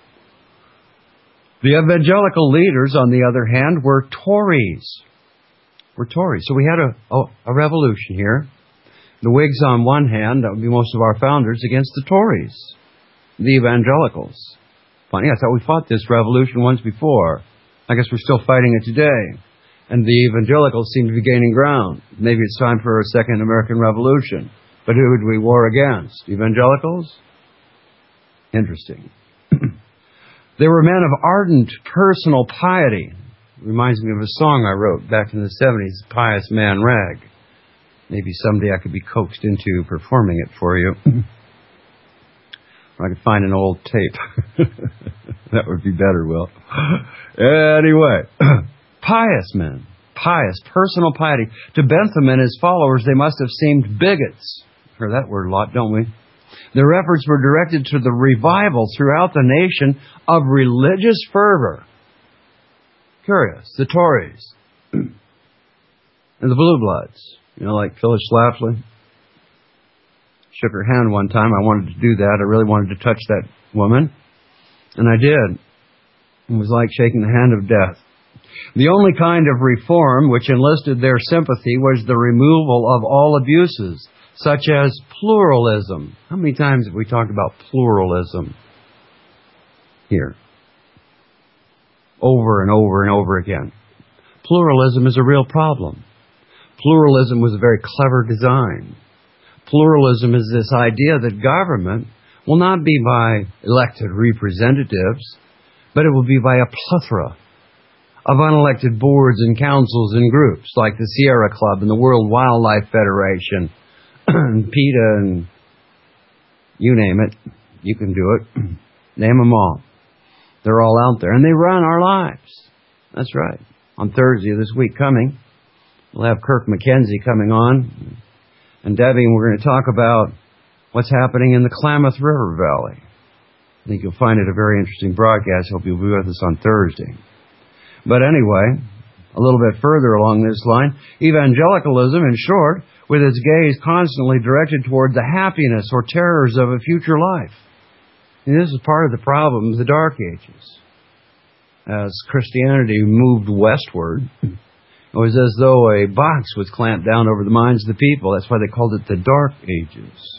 The evangelical leaders, on the other hand, were Tories. So we had a revolution here. The Whigs on one hand, that would be most of our founders, against the Tories, the evangelicals. Funny, I thought we fought this revolution once before. I guess we're still fighting it today. And the evangelicals seem to be gaining ground. Maybe it's time for a second American Revolution. But who would we war against? Evangelicals? Interesting. They were men of ardent personal piety. Reminds me of a song I wrote back in the 70s, Pious Man Rag. Maybe someday I could be coaxed into performing it for you. Or I could find an old tape. That would be better, Will. Anyway, pious men. Pious, personal piety. To Bentham and his followers, they must have seemed bigots. Heard that word a lot, don't we? Their efforts were directed to the revival throughout the nation of religious fervor. Curious. The Tories. And the Blue Bloods. You know, like Phyllis Schlafly. Shook her hand one time. I wanted to do that. I really wanted to touch that woman. And I did. It was like shaking the hand of death. The only kind of reform which enlisted their sympathy was the removal of all abuses, such as pluralism. How many times have we talked about pluralism here? Over and over and over again. Pluralism is a real problem. Pluralism was a very clever design. Pluralism is this idea that government will not be by elected representatives, but it will be by a plethora of unelected boards and councils and groups like the Sierra Club and the World Wildlife Federation, and PETA, and you name it. You can do it. Name them all. They're all out there, and they run our lives. That's right. On Thursday of this week coming, we'll have Kirk McKenzie coming on, and Debbie, and we're going to talk about what's happening in the Klamath River Valley. I think you'll find it a very interesting broadcast. Hope you'll be with us on Thursday. But anyway, a little bit further along this line, evangelicalism, in short, with its gaze constantly directed toward the happiness or terrors of a future life. And this is part of the problem of the Dark Ages. As Christianity moved westward, and It was as though a box was clamped down over the minds of the people. That's why they called it the Dark Ages.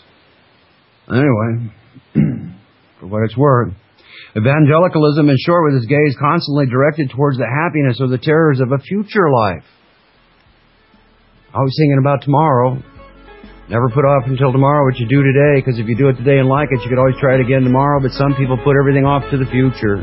Anyway, for what it's worth, evangelicalism, in short, with its gaze constantly directed towards the happiness or the terrors of a future life. Always thinking about tomorrow. Never put off until tomorrow what you do today, because if you do it today and like it, you could always try it again tomorrow, but some people put everything off to the future.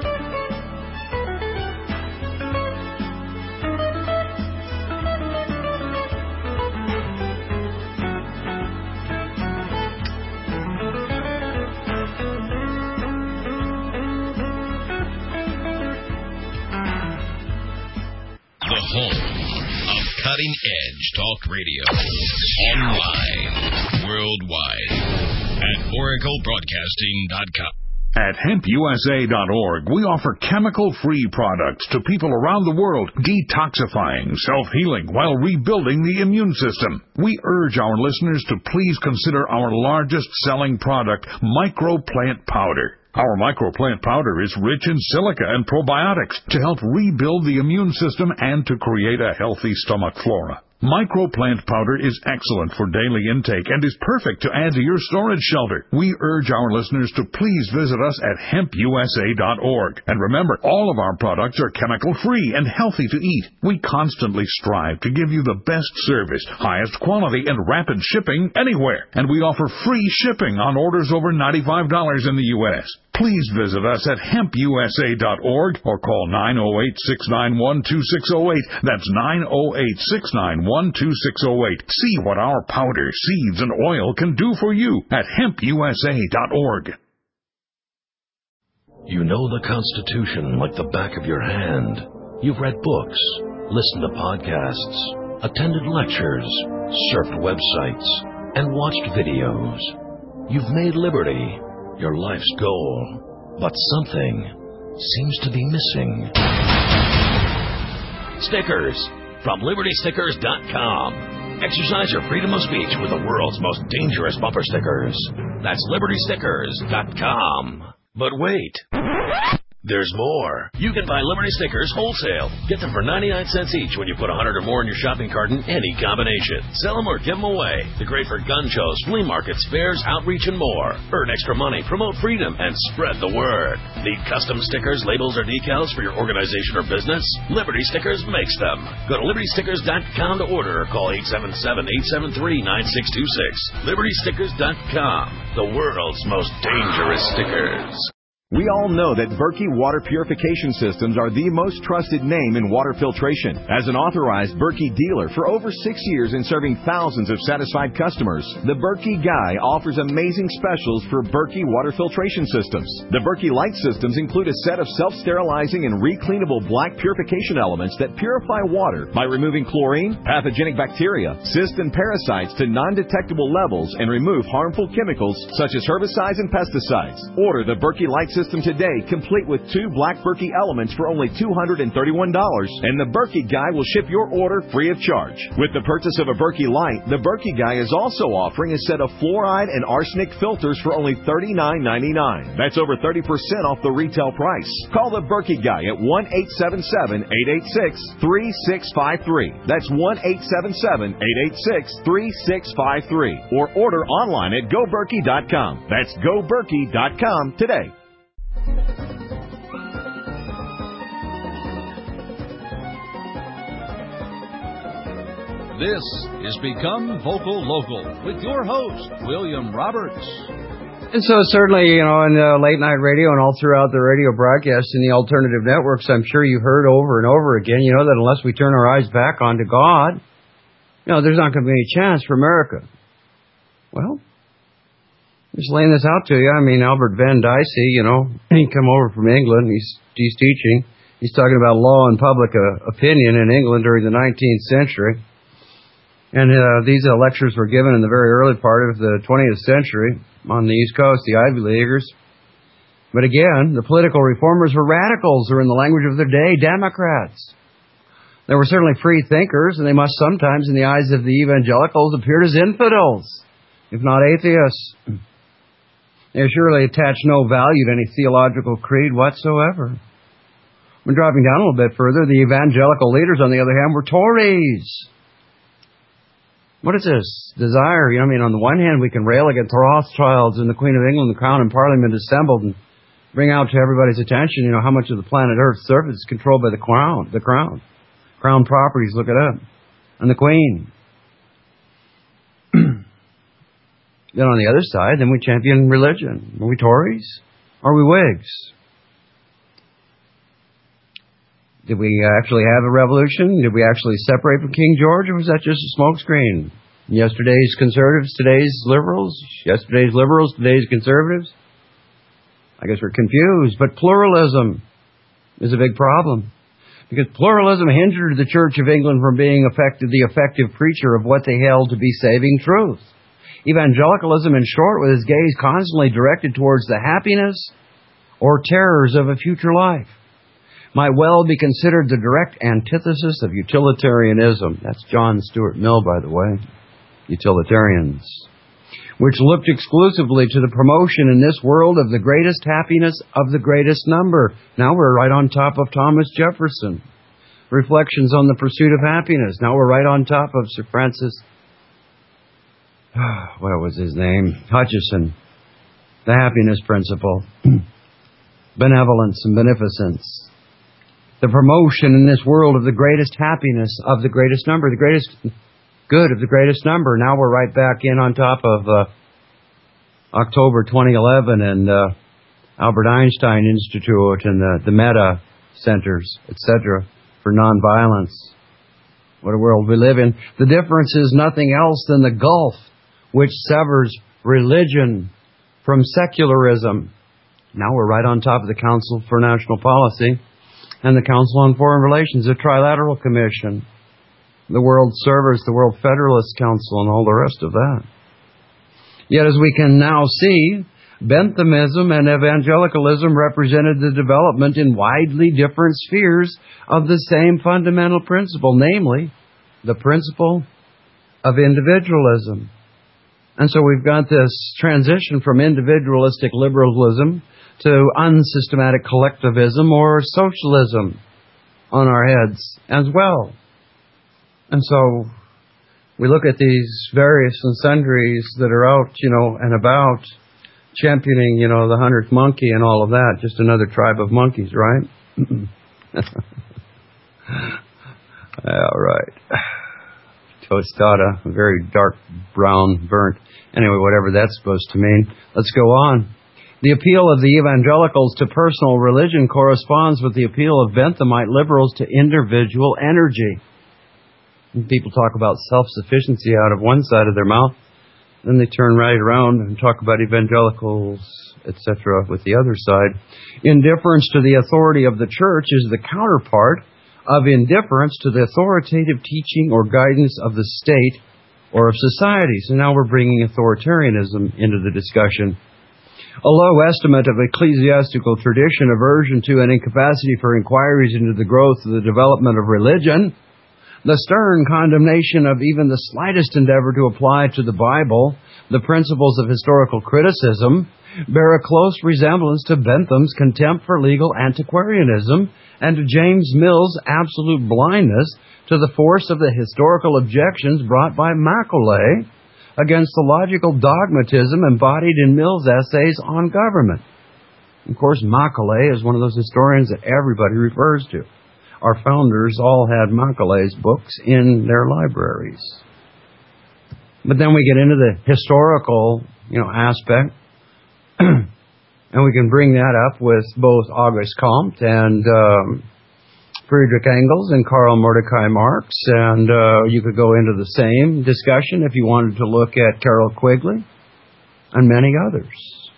Talk radio. Online. Worldwide. At oraclebroadcasting.com. At hempusa.org, we offer chemical-free products to people around the world, detoxifying, self-healing, while rebuilding the immune system. We urge our listeners to please consider our largest-selling product, Microplant Powder. Our microplant powder is rich in silica and probiotics to help rebuild the immune system and to create a healthy stomach flora. Microplant powder is excellent for daily intake and is perfect to add to your storage shelter. We urge our listeners to please visit us at hempusa.org. And remember, all of our products are chemical-free and healthy to eat. We constantly strive to give you the best service, highest quality, and rapid shipping anywhere. And we offer free shipping on orders over $95 in the U.S. Please visit us at hempusa.org or call 908-691-2608. That's 908-691-2608. See what our powder, seeds, and oil can do for you at hempusa.org. You know the Constitution like the back of your hand. You've read books, listened to podcasts, attended lectures, surfed websites, and watched videos. You've made liberty your life's goal, but something seems to be missing. Stickers from LibertyStickers.com. Exercise your freedom of speech with the world's most dangerous bumper stickers. That's LibertyStickers.com. But wait, there's more. You can buy Liberty Stickers wholesale. Get them for 99 cents each when you put 100 or more in your shopping cart in any combination. Sell them or give them away. They're great for gun shows, flea markets, fairs, outreach, and more. Earn extra money, promote freedom, and spread the word. Need custom stickers, labels, or decals for your organization or business? Liberty Stickers makes them. Go to LibertyStickers.com to order or call 877-873-9626. LibertyStickers.com. The world's most dangerous stickers. We all know that Berkey Water Purification Systems are the most trusted name in water filtration. As an authorized Berkey dealer for over 6 years and serving thousands of satisfied customers, the Berkey Guy offers amazing specials for Berkey Water Filtration Systems. The Berkey Light Systems include a set of self-sterilizing and recleanable black purification elements that purify water by removing chlorine, pathogenic bacteria, cysts, and parasites to non-detectable levels and remove harmful chemicals such as herbicides and pesticides. Order the Berkey Light System today, complete with 2 black Berkey elements for only $231, and the Berkey Guy will ship your order free of charge. With the purchase of a Berkey Light, the Berkey Guy is also offering a set of fluoride and arsenic filters for only $39.99. That's over 30% off the retail price. Call the Berkey Guy at 1-877-886-3653. That's 1-877-886-3653. Or order online at GoBerkey.com. That's GoBerkey.com today. This is Become Vocal Local with your host, William Roberts. And so certainly, in late night radio and all throughout the radio broadcast in the alternative networks, I'm sure you heard over and over again, that unless we turn our eyes back onto God, there's not going to be any chance for America. Well, just laying this out to you. Albert Van Dicey, he come over from England. He's teaching. He's talking about law and public opinion in England during the 19th century. And these lectures were given in the very early part of the 20th century on the East Coast, the Ivy Leaguers. But again, the political reformers were radicals, or in the language of their day, Democrats. They were certainly free thinkers, and they must sometimes, in the eyes of the evangelicals, appear as infidels, if not atheists. They surely attach no value to any theological creed whatsoever. When dropping down a little bit further, the evangelical leaders, on the other hand, were Tories. What is this desire? On the one hand, we can rail against the Rothschilds and the Queen of England, the Crown and Parliament assembled, and bring out to everybody's attention, how much of the planet Earth's surface is controlled by the Crown. Crown properties, look it up. And the Queen. Then on the other side, then we champion religion. Are we Tories? Are we Whigs? Did we actually have a revolution? Did we actually separate from King George, or was that just a smokescreen? Yesterday's conservatives, today's liberals. Yesterday's liberals, today's conservatives. I guess we're confused. But pluralism is a big problem. Because pluralism hindered the Church of England from being the effective preacher of what they held to be saving truth. Evangelicalism, in short, with its gaze constantly directed towards the happiness or terrors of a future life, might well be considered the direct antithesis of utilitarianism. That's John Stuart Mill, by the way. Utilitarians. Which looked exclusively to the promotion in this world of the greatest happiness of the greatest number. Now we're right on top of Thomas Jefferson. Reflections on the Pursuit of Happiness. Now we're right on top of Sir Francis, what was his name? Hutcheson. The Happiness Principle. Benevolence and beneficence. The promotion in this world of the greatest happiness of the greatest number, the greatest good of the greatest number. Now we're right back in on top of October 2011 and Albert Einstein Institute and the Meta Centers, etc., for nonviolence. What a world we live in. The difference is nothing else than the gulf which severs religion from secularism. Now we're right on top of the Council for National Policy and the Council on Foreign Relations, the Trilateral Commission, the World Servers, the World Federalist Council, and all the rest of that. Yet, as we can now see, Benthamism and evangelicalism represented the development in widely different spheres of the same fundamental principle, namely, the principle of individualism. And so we've got this transition from individualistic liberalism to unsystematic collectivism or socialism on our heads as well. And so we look at these various and sundries that are out, and about championing, the 100th monkey and all of that. Just another tribe of monkeys, right? All right. Tostada, very dark brown, burnt. Anyway, whatever that's supposed to mean. Let's go on. The appeal of the evangelicals to personal religion corresponds with the appeal of Benthamite liberals to individual energy. And people talk about self-sufficiency out of one side of their mouth, then they turn right around and talk about evangelicals, etc., with the other side. Indifference to the authority of the church is the counterpart of indifference to the authoritative teaching or guidance of the state or of society. So now we're bringing authoritarianism into the discussion. A low estimate of ecclesiastical tradition, aversion to and incapacity for inquiries into the growth of the development of religion, the stern condemnation of even the slightest endeavor to apply to the Bible the principles of historical criticism, bear a close resemblance to Bentham's contempt for legal antiquarianism and to James Mill's absolute blindness to the force of the historical objections brought by Macaulay against the logical dogmatism embodied in Mill's essays on government. Of course, Macaulay is one of those historians that everybody refers to. Our founders all had Macaulay's books in their libraries. But then we get into the historical, aspect, and we can bring that up with both Auguste Comte and Friedrich Engels and Karl Mordecai Marx, and you could go into the same discussion if you wanted to look at Carroll Quigley and many others.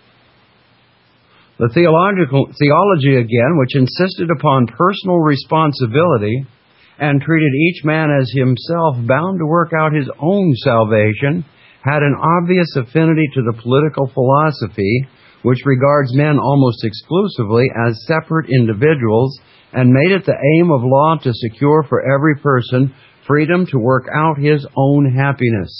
The theology, again, which insisted upon personal responsibility and treated each man as himself bound to work out his own salvation, had an obvious affinity to the political philosophy, which regards men almost exclusively as separate individuals, and made it the aim of law to secure for every person freedom to work out his own happiness.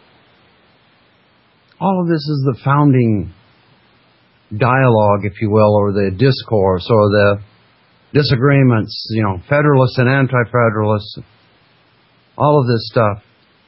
All of this is the founding dialogue, if you will, or the discourse, or the disagreements, federalists and anti-federalists. All of this stuff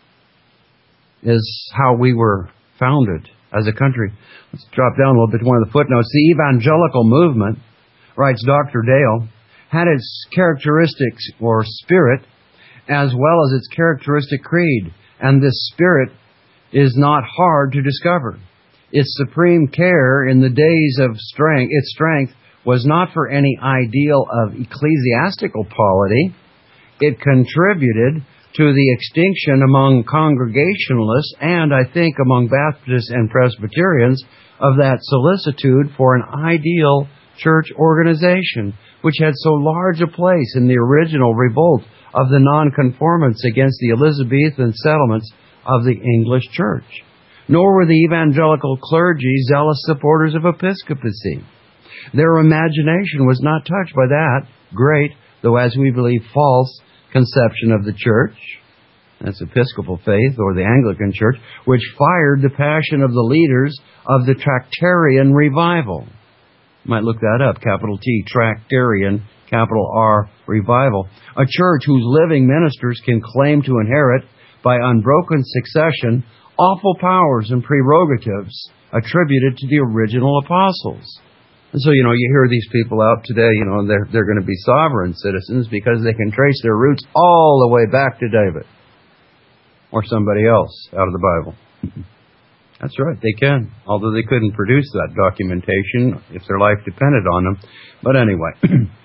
is how we were founded as a country. Let's drop down a little bit to one of the footnotes. The evangelical movement, writes Dr. Dale, had its characteristics or spirit as well as its characteristic creed. And this spirit is not hard to discover. Its supreme care in the days of its strength was not for any ideal of ecclesiastical polity. It contributed to the extinction among Congregationalists and, I think, among Baptists and Presbyterians of that solicitude for an ideal church organization, which had so large a place in the original revolt of the nonconformants against the Elizabethan settlements of the English church. Nor were the evangelical clergy zealous supporters of episcopacy. Their imagination was not touched by that great, though as we believe false, conception of the church, that's Episcopal faith or the Anglican church, which fired the passion of the leaders of the Tractarian revival. You might look that up, capital T, Tractarian, capital R, revival. A church whose living ministers can claim to inherit by unbroken succession awful powers and prerogatives attributed to the original apostles. And so, you hear these people out today, they're going to be sovereign citizens because they can trace their roots all the way back to David or somebody else out of the Bible. That's right, they can, although they couldn't produce that documentation if their life depended on them. But anyway,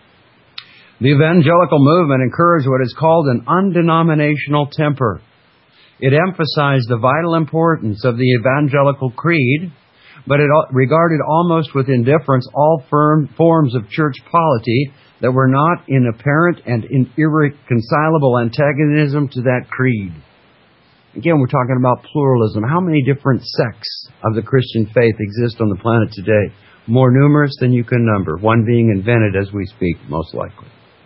the evangelical movement encouraged what is called an undenominational temper. It emphasized the vital importance of the evangelical creed, but it regarded almost with indifference all forms of church polity that were not in apparent and irreconcilable antagonism to that creed. Again, we're talking about pluralism. How many different sects of the Christian faith exist on the planet today? More numerous than you can number, one being invented as we speak, most likely.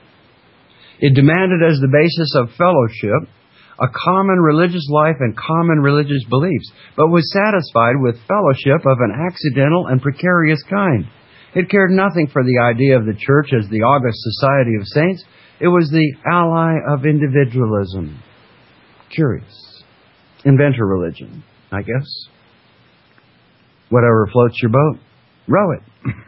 It demanded as the basis of fellowship a common religious life and common religious beliefs, but was satisfied with fellowship of an accidental and precarious kind. It cared nothing for the idea of the church as the august society of saints. It was the ally of individualism. Curious. Inventor religion, I guess. Whatever floats your boat, row it.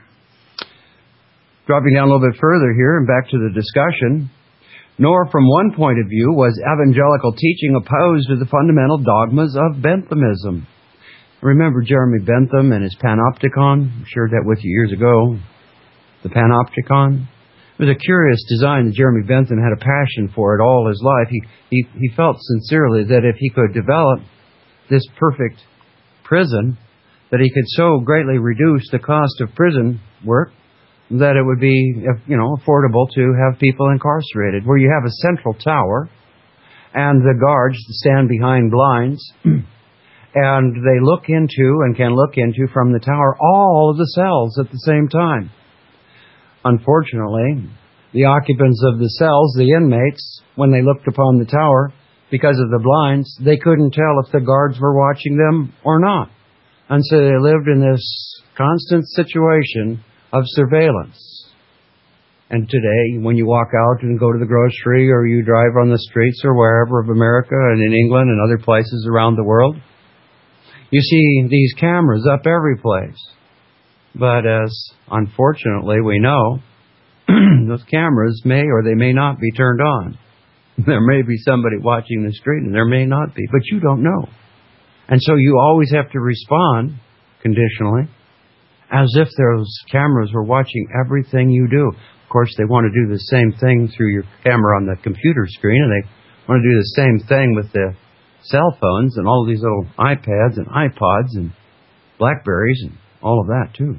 Dropping down a little bit further here and back to the discussion. Nor from one point of view was evangelical teaching opposed to the fundamental dogmas of Benthamism. Remember Jeremy Bentham and his Panopticon? I shared that with you years ago. The Panopticon. It was a curious design that Jeremy Bentham had a passion for it all his life. He felt sincerely that if he could develop this perfect prison, that he could so greatly reduce the cost of prison work that it would be, affordable to have people incarcerated, where you have a central tower and the guards stand behind blinds and they look into and can look into from the tower all of the cells at the same time. Unfortunately, the occupants of the cells, the inmates, when they looked upon the tower, because of the blinds, they couldn't tell if the guards were watching them or not. And so they lived in this constant situation of surveillance. And today, when you walk out and go to the grocery or you drive on the streets or wherever of America and in England and other places around the world, you see these cameras up every place. But as unfortunately we know, those cameras may or they may not be turned on. There may be somebody watching the street and there may not be, but you don't know. And so you always have to respond conditionally as if those cameras were watching everything you do. Of course, they want to do the same thing through your camera on the computer screen, and they want to do the same thing with the cell phones and all these little iPads and iPods and Blackberries and all of that, too.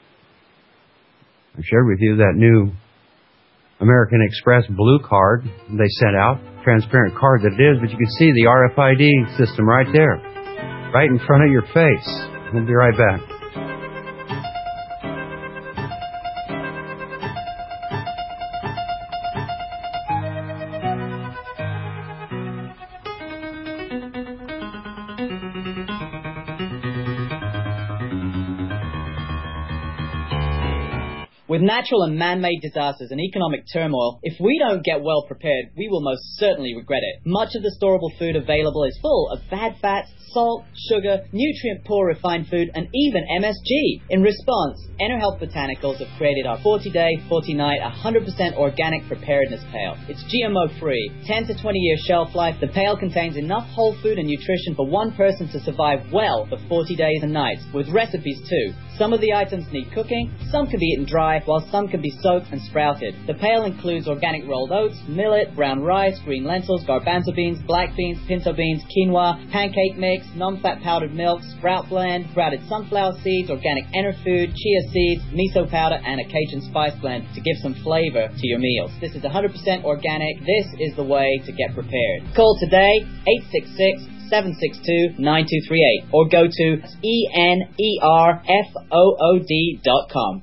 I shared with you that new American Express blue card they sent out, transparent card that it is, but you can see the RFID system right there, right in front of your face. We'll be right back. With natural and man-made disasters and economic turmoil, if we don't get well prepared, we will most certainly regret it. Much of the storable food available is full of bad fats, salt, sugar, nutrient-poor refined food, and even MSG. In response, EnerHealth Botanicals have created our 40-day, 40-night, 100% organic preparedness pail. It's GMO-free, 10 to 20-year shelf life. The pail contains enough whole food and nutrition for one person to survive well for 40 days and nights, with recipes too. Some of the items need cooking, some can be eaten dry, while some can be soaked and sprouted. The pail includes organic rolled oats, millet, brown rice, green lentils, garbanzo beans, black beans, pinto beans, quinoa, pancake mix, non-fat powdered milk, sprout blend, sprouted sunflower seeds, organic Enerfood, chia seeds, miso powder, and a Cajun spice blend to give some flavor to your meals. This is 100% organic. This is the way to get prepared. Call today, 866-762-9238, or go to enerfood.com.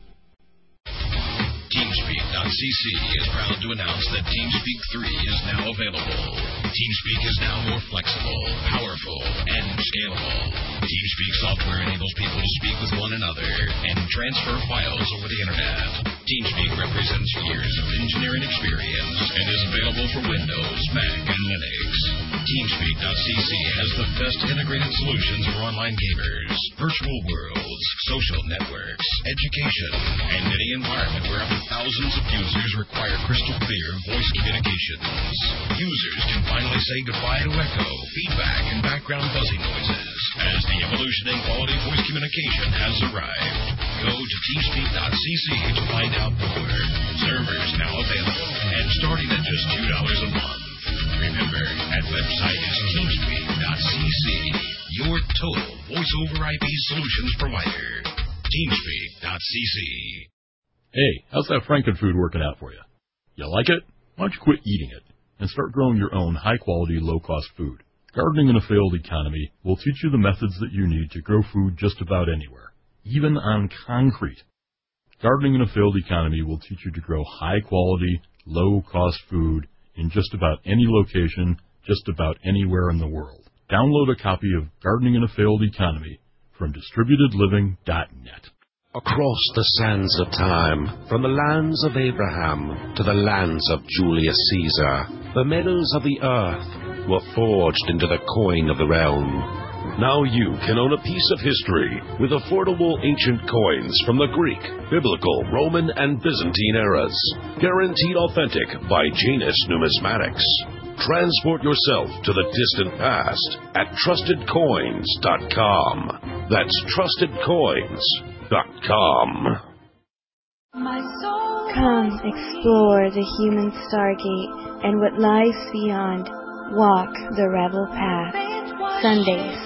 TeamSpeak.cc is proud to announce that TeamSpeak 3 is now available. TeamSpeak is now more flexible, powerful, and scalable. TeamSpeak software enables people to speak with one another and transfer files over the internet. TeamSpeak represents years of engineering experience and is available for Windows, Mac, and Linux. TeamSpeak.cc has the best integrated solutions for online gamers, virtual worlds, social networks, education, and any environment where up to thousands of users require crystal clear voice communications. Users can finally say goodbye to echo, feedback, and background fuzzy noises as the evolution in quality voice communication has arrived. Go to teamspeak.cc to find out more. Servers now available and starting at just $2 a month. Remember, that website is teamspeak.cc, your total voice over IP solutions provider. Teamspeak.cc. Hey, how's that Frankenfood working out for you? You like it? Why don't you quit eating it and start growing your own high-quality, low-cost food? Gardening in a Failed Economy will teach you the methods that you need to grow food just about anywhere, even on concrete. Gardening in a Failed Economy will teach you to grow high-quality, low-cost food in just about any location, just about anywhere in the world. Download a copy of Gardening in a Failed Economy from DistributedLiving.net. Across the sands of time, from the lands of Abraham to the lands of Julius Caesar, the meadows of the earth were forged into the coin of the realm. Now you can own a piece of history with affordable ancient coins from the Greek, Biblical, Roman, and Byzantine eras. Guaranteed authentic by Janus Numismatics. Transport yourself to the distant past at TrustedCoins.com. That's TrustedCoins.com. Come explore the human stargate and what lies beyond. Walk the rebel path. Sundays.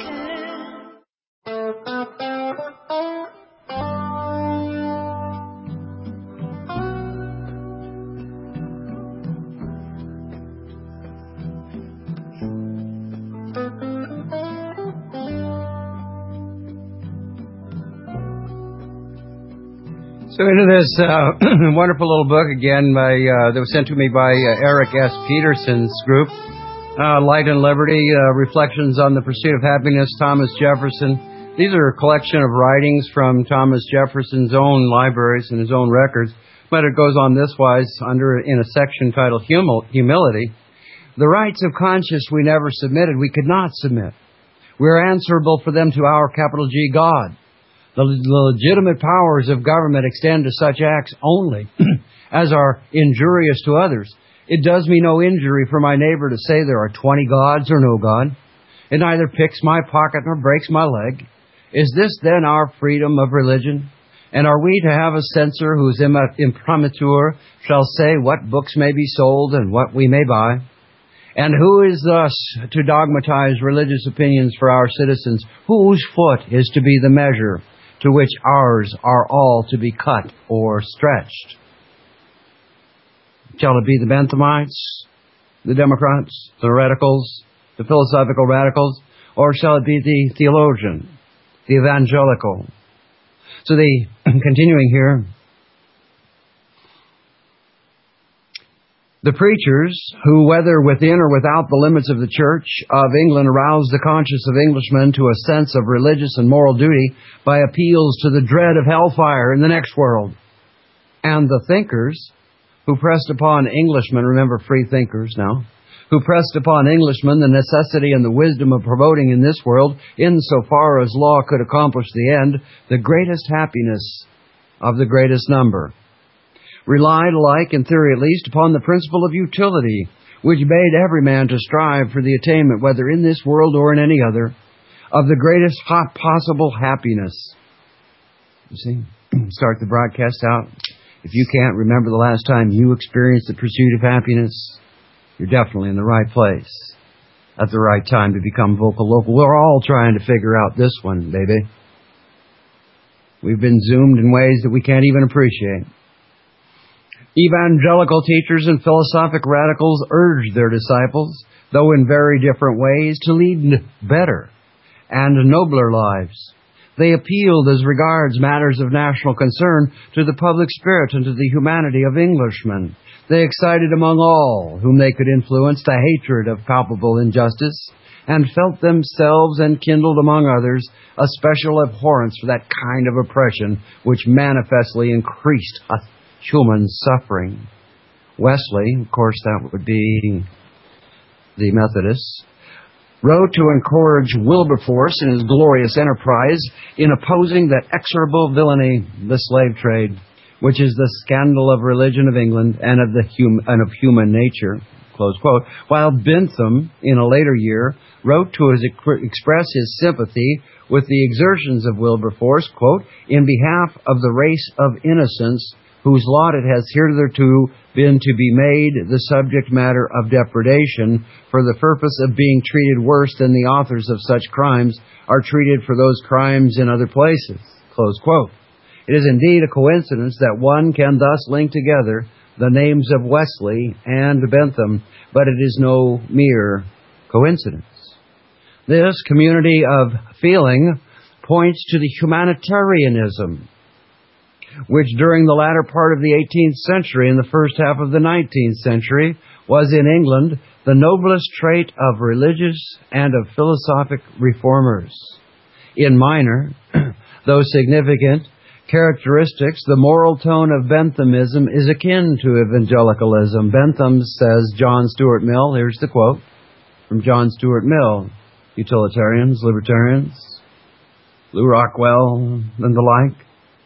So into this wonderful little book again that was sent to me by Eric S. Peterson's group, Light and Liberty, Reflections on the Pursuit of Happiness, Thomas Jefferson. These are a collection of writings from Thomas Jefferson's own libraries and his own records, but it goes on this wise in a section titled Humility. The rights of conscience we never submitted, we could not submit. We are answerable for them to our capital G God. The legitimate powers of government extend to such acts only as are injurious to others. It does me no injury for my neighbor to say there are 20 gods or no God. It neither picks my pocket nor breaks my leg. Is this then our freedom of religion? And are we to have a censor whose imprimatur shall say what books may be sold and what we may buy? And who is thus to dogmatize religious opinions for our citizens? Whose foot is to be the measure to which ours are all to be cut or stretched? Shall it be the Benthamites, the Democrats, the radicals, the philosophical radicals, or shall it be the theologian, the evangelical? So continuing here, the preachers who, whether within or without the limits of the Church of England, arouse the conscience of Englishmen to a sense of religious and moral duty by appeals to the dread of hellfire in the next world. And the thinkers who pressed upon Englishmen, remember free thinkers now, who pressed upon Englishmen the necessity and the wisdom of promoting in this world, insofar as law could accomplish the end, the greatest happiness of the greatest number, relied alike, in theory at least, upon the principle of utility, which bade every man to strive for the attainment, whether in this world or in any other, of the greatest possible happiness. You see, start the broadcast out. If you can't remember the last time you experienced the pursuit of happiness, you're definitely in the right place at the right time to become vocal local. We're all trying to figure out this one, baby. We've been zoomed in ways that we can't even appreciate. Evangelical teachers and philosophic radicals urged their disciples, though in very different ways, to lead better and nobler lives. They appealed as regards matters of national concern to the public spirit and to the humanity of Englishmen. They excited among all whom they could influence the hatred of palpable injustice, and felt themselves enkindled among others a special abhorrence for that kind of oppression which manifestly increased human suffering. Wesley, of course that would be the Methodists, wrote to encourage Wilberforce in his glorious enterprise in opposing that execrable villainy, the slave trade, which is the scandal of religion of England and of human nature, close quote, while Bentham, in a later year, wrote to express his sympathy with the exertions of Wilberforce, quote, in behalf of the race of innocents whose lot it has hitherto been to be made the subject matter of depredation for the purpose of being treated worse than the authors of such crimes are treated for those crimes in other places, close quote. It is indeed a coincidence that one can thus link together the names of Wesley and Bentham, but it is no mere coincidence. This community of feeling points to the humanitarianism which during the latter part of the 18th century and the first half of the 19th century was in England the noblest trait of religious and of philosophic reformers. In minor, though significant, characteristics, the moral tone of Benthamism is akin to evangelicalism. Bentham, says John Stuart Mill, here's the quote from John Stuart Mill, utilitarians, libertarians, Lew Rockwell, and the like.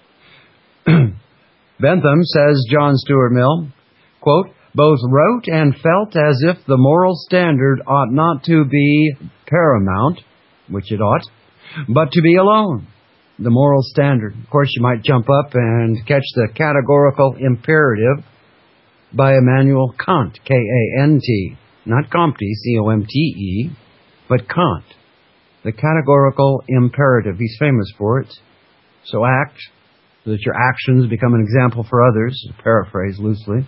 Bentham, says John Stuart Mill, quote, both wrote and felt as if the moral standard ought not to be paramount, which it ought, but to be alone. The moral standard. Of course, you might jump up and catch the categorical imperative by Immanuel Kant, K-A-N-T, not Comte, C-O-M-T-E, but Kant. The categorical imperative. He's famous for it. So act, so that your actions become an example for others, to paraphrase loosely.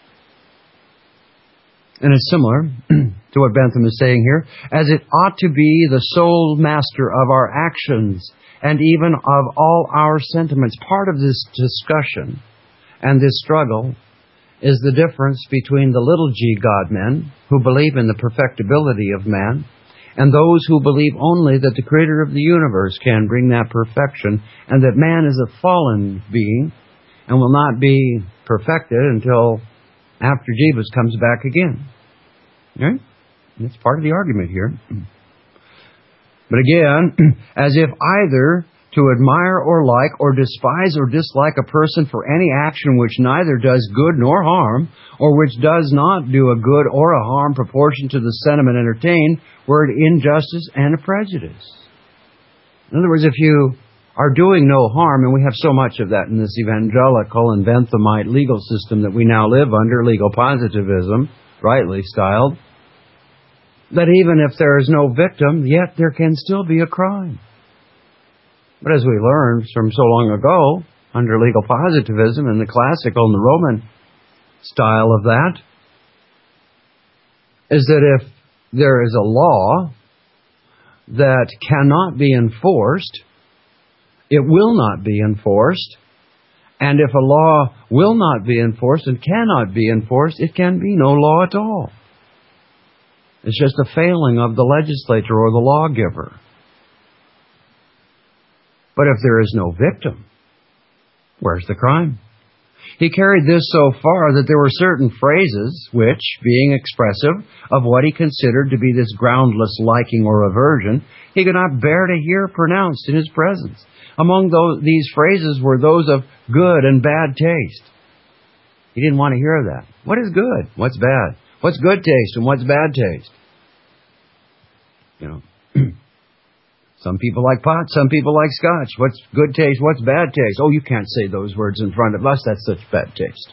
And it's similar to what Bentham is saying here, as it ought to be the sole master of our actions and even of all our sentiments. Part of this discussion and this struggle is the difference between the little g God-men, who believe in the perfectibility of man, and those who believe only that the Creator of the universe can bring that perfection, and that man is a fallen being and will not be perfected until after Jesus comes back again. Right? That's part of the argument here. But again, as if either to admire or like or despise or dislike a person for any action which neither does good nor harm, or which does not do a good or a harm proportioned to the sentiment entertained, were an injustice and a prejudice. In other words, if you are doing no harm, and we have so much of that in this evangelical and Benthamite legal system that we now live under, legal positivism, rightly styled, that even if there is no victim, yet there can still be a crime. But as we learned from so long ago, under legal positivism and the classical and the Roman style of that, is that if there is a law that cannot be enforced, it will not be enforced. And if a law will not be enforced and cannot be enforced, it can be no law at all. It's just a failing of the legislature or the lawgiver. But if there is no victim, where's the crime? He carried this so far that there were certain phrases which, being expressive of what he considered to be this groundless liking or aversion, he could not bear to hear pronounced in his presence. Among these phrases were those of good and bad taste. He didn't want to hear that. What is good? What's bad? What's good taste and what's bad taste? You know, some people like pot, some people like scotch. What's good taste? What's bad taste? Oh, you can't say those words in front of us. That's such bad taste.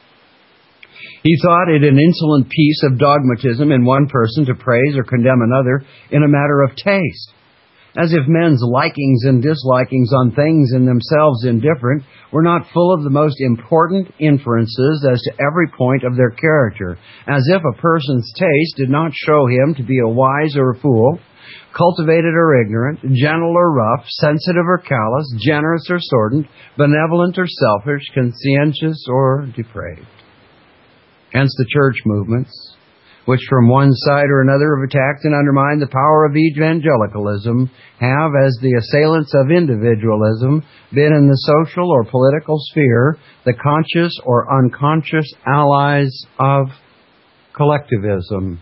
He thought it an insolent piece of dogmatism in one person to praise or condemn another in a matter of taste, as if men's likings and dislikings on things in themselves indifferent were not full of the most important inferences as to every point of their character, as if a person's taste did not show him to be a wise or a fool, cultivated or ignorant, gentle or rough, sensitive or callous, generous or sordid, benevolent or selfish, conscientious or depraved. Hence the church movements, which from one side or another have attacked and undermined the power of evangelicalism, have, as the assailants of individualism, been in the social or political sphere the conscious or unconscious allies of collectivism.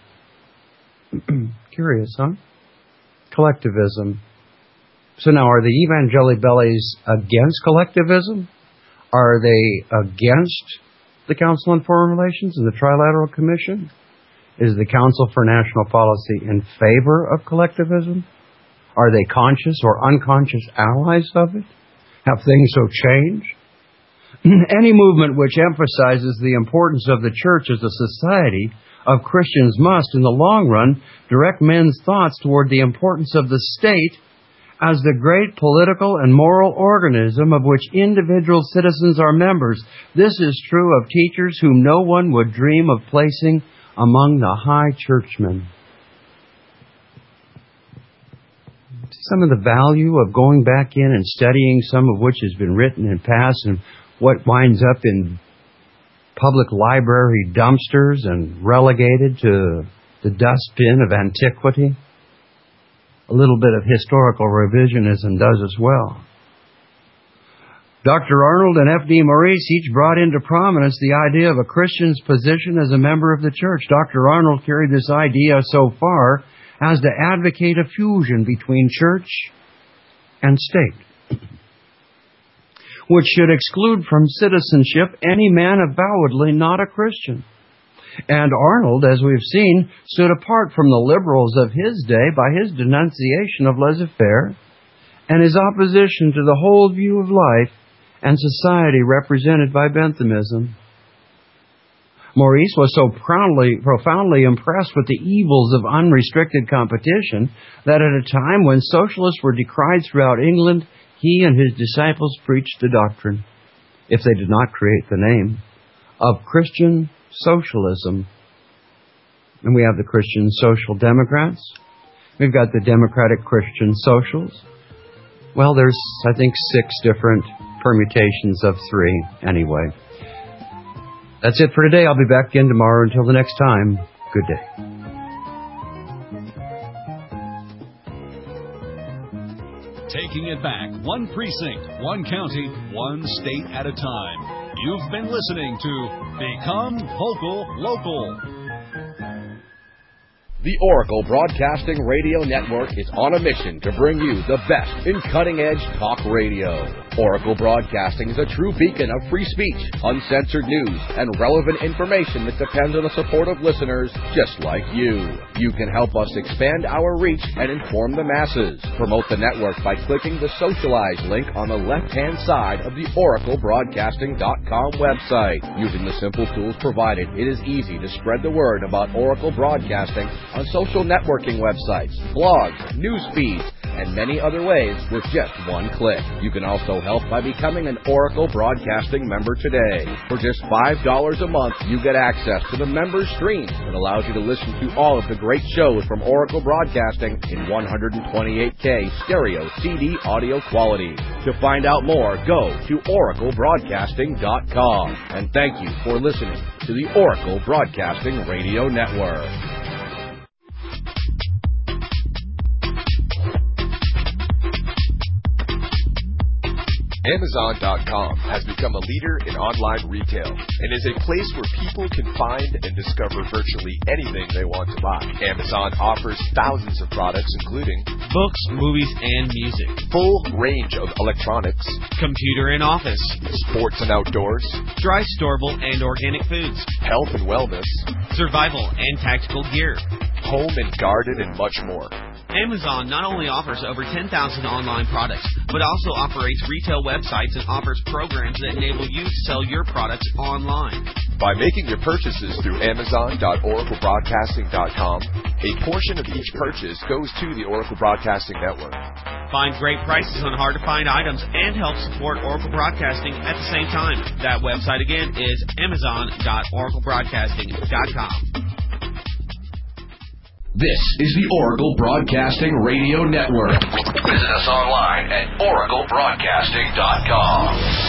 Curious, huh? Collectivism. So now, are the Evangelii-Bellies against collectivism? Are they against the Council on Foreign Relations and the Trilateral Commission? Is the Council for National Policy in favor of collectivism? Are they conscious or unconscious allies of it? Have things so changed? Any movement which emphasizes the importance of the church as a society of Christians must, in the long run, direct men's thoughts toward the importance of the state as the great political and moral organism of which individual citizens are members. This is true of teachers whom no one would dream of placing among the high churchmen. Some of the value of going back in and studying some of which has been written in past and what winds up in public library dumpsters and relegated to the dustbin of antiquity. A little bit of historical revisionism does as well. Dr. Arnold and F.D. Maurice each brought into prominence the idea of a Christian's position as a member of the church. Dr. Arnold carried this idea so far as to advocate a fusion between church and state, which should exclude from citizenship any man avowedly not a Christian. And Arnold, as we've seen, stood apart from the liberals of his day by his denunciation of laissez-faire and his opposition to the whole view of life and society represented by Benthamism. Maurice was so profoundly impressed with the evils of unrestricted competition that at a time when socialists were decried throughout England, he and his disciples preached the doctrine, if they did not create the name, of Christian socialism. And we have the Christian Social Democrats. We've got the Democratic Christian Socials. Well, there's, I think, 6 different permutations of 3 anyway. That's it for today. I'll be back again tomorrow. Until the next time, good day. Taking it back, one precinct, one county, one state at a time. You've been listening to Become Vocal Local. The Oracle Broadcasting Radio Network is on a mission to bring you the best in cutting-edge talk radio. Oracle Broadcasting is a true beacon of free speech, uncensored news, and relevant information that depends on the support of listeners just like you. You can help us expand our reach and inform the masses. Promote the network by clicking the Socialize link on the left-hand side of the OracleBroadcasting.com website. Using the simple tools provided, it is easy to spread the word about Oracle Broadcasting on social networking websites, blogs, news feeds, and many other ways with just one click. You can also help by becoming an Oracle Broadcasting member today. For just $5 a month, you get access to the member stream that allows you to listen to all of the great shows from Oracle Broadcasting in 128K stereo CD audio quality. To find out more, go to oraclebroadcasting.com. And thank you for listening to the Oracle Broadcasting Radio Network. Amazon.com has become a leader in online retail and is a place where people can find and discover virtually anything they want to buy. Amazon offers thousands of products including books, movies, and music, full range of electronics, computer and office, sports and outdoors, dry, storable, and organic foods, health and wellness, survival and tactical gear, home and garden, and much more. Amazon not only offers over 10,000 online products, but also operates retail websites and offers programs that enable you to sell your products online. By making your purchases through Amazon.OracleBroadcasting.com, a portion of each purchase goes to the Oracle Broadcasting Network. Find great prices on hard-to-find items and help support Oracle Broadcasting at the same time. That website again is Amazon.OracleBroadcasting.com. This is the Oracle Broadcasting Radio Network. Visit us online at oraclebroadcasting.com.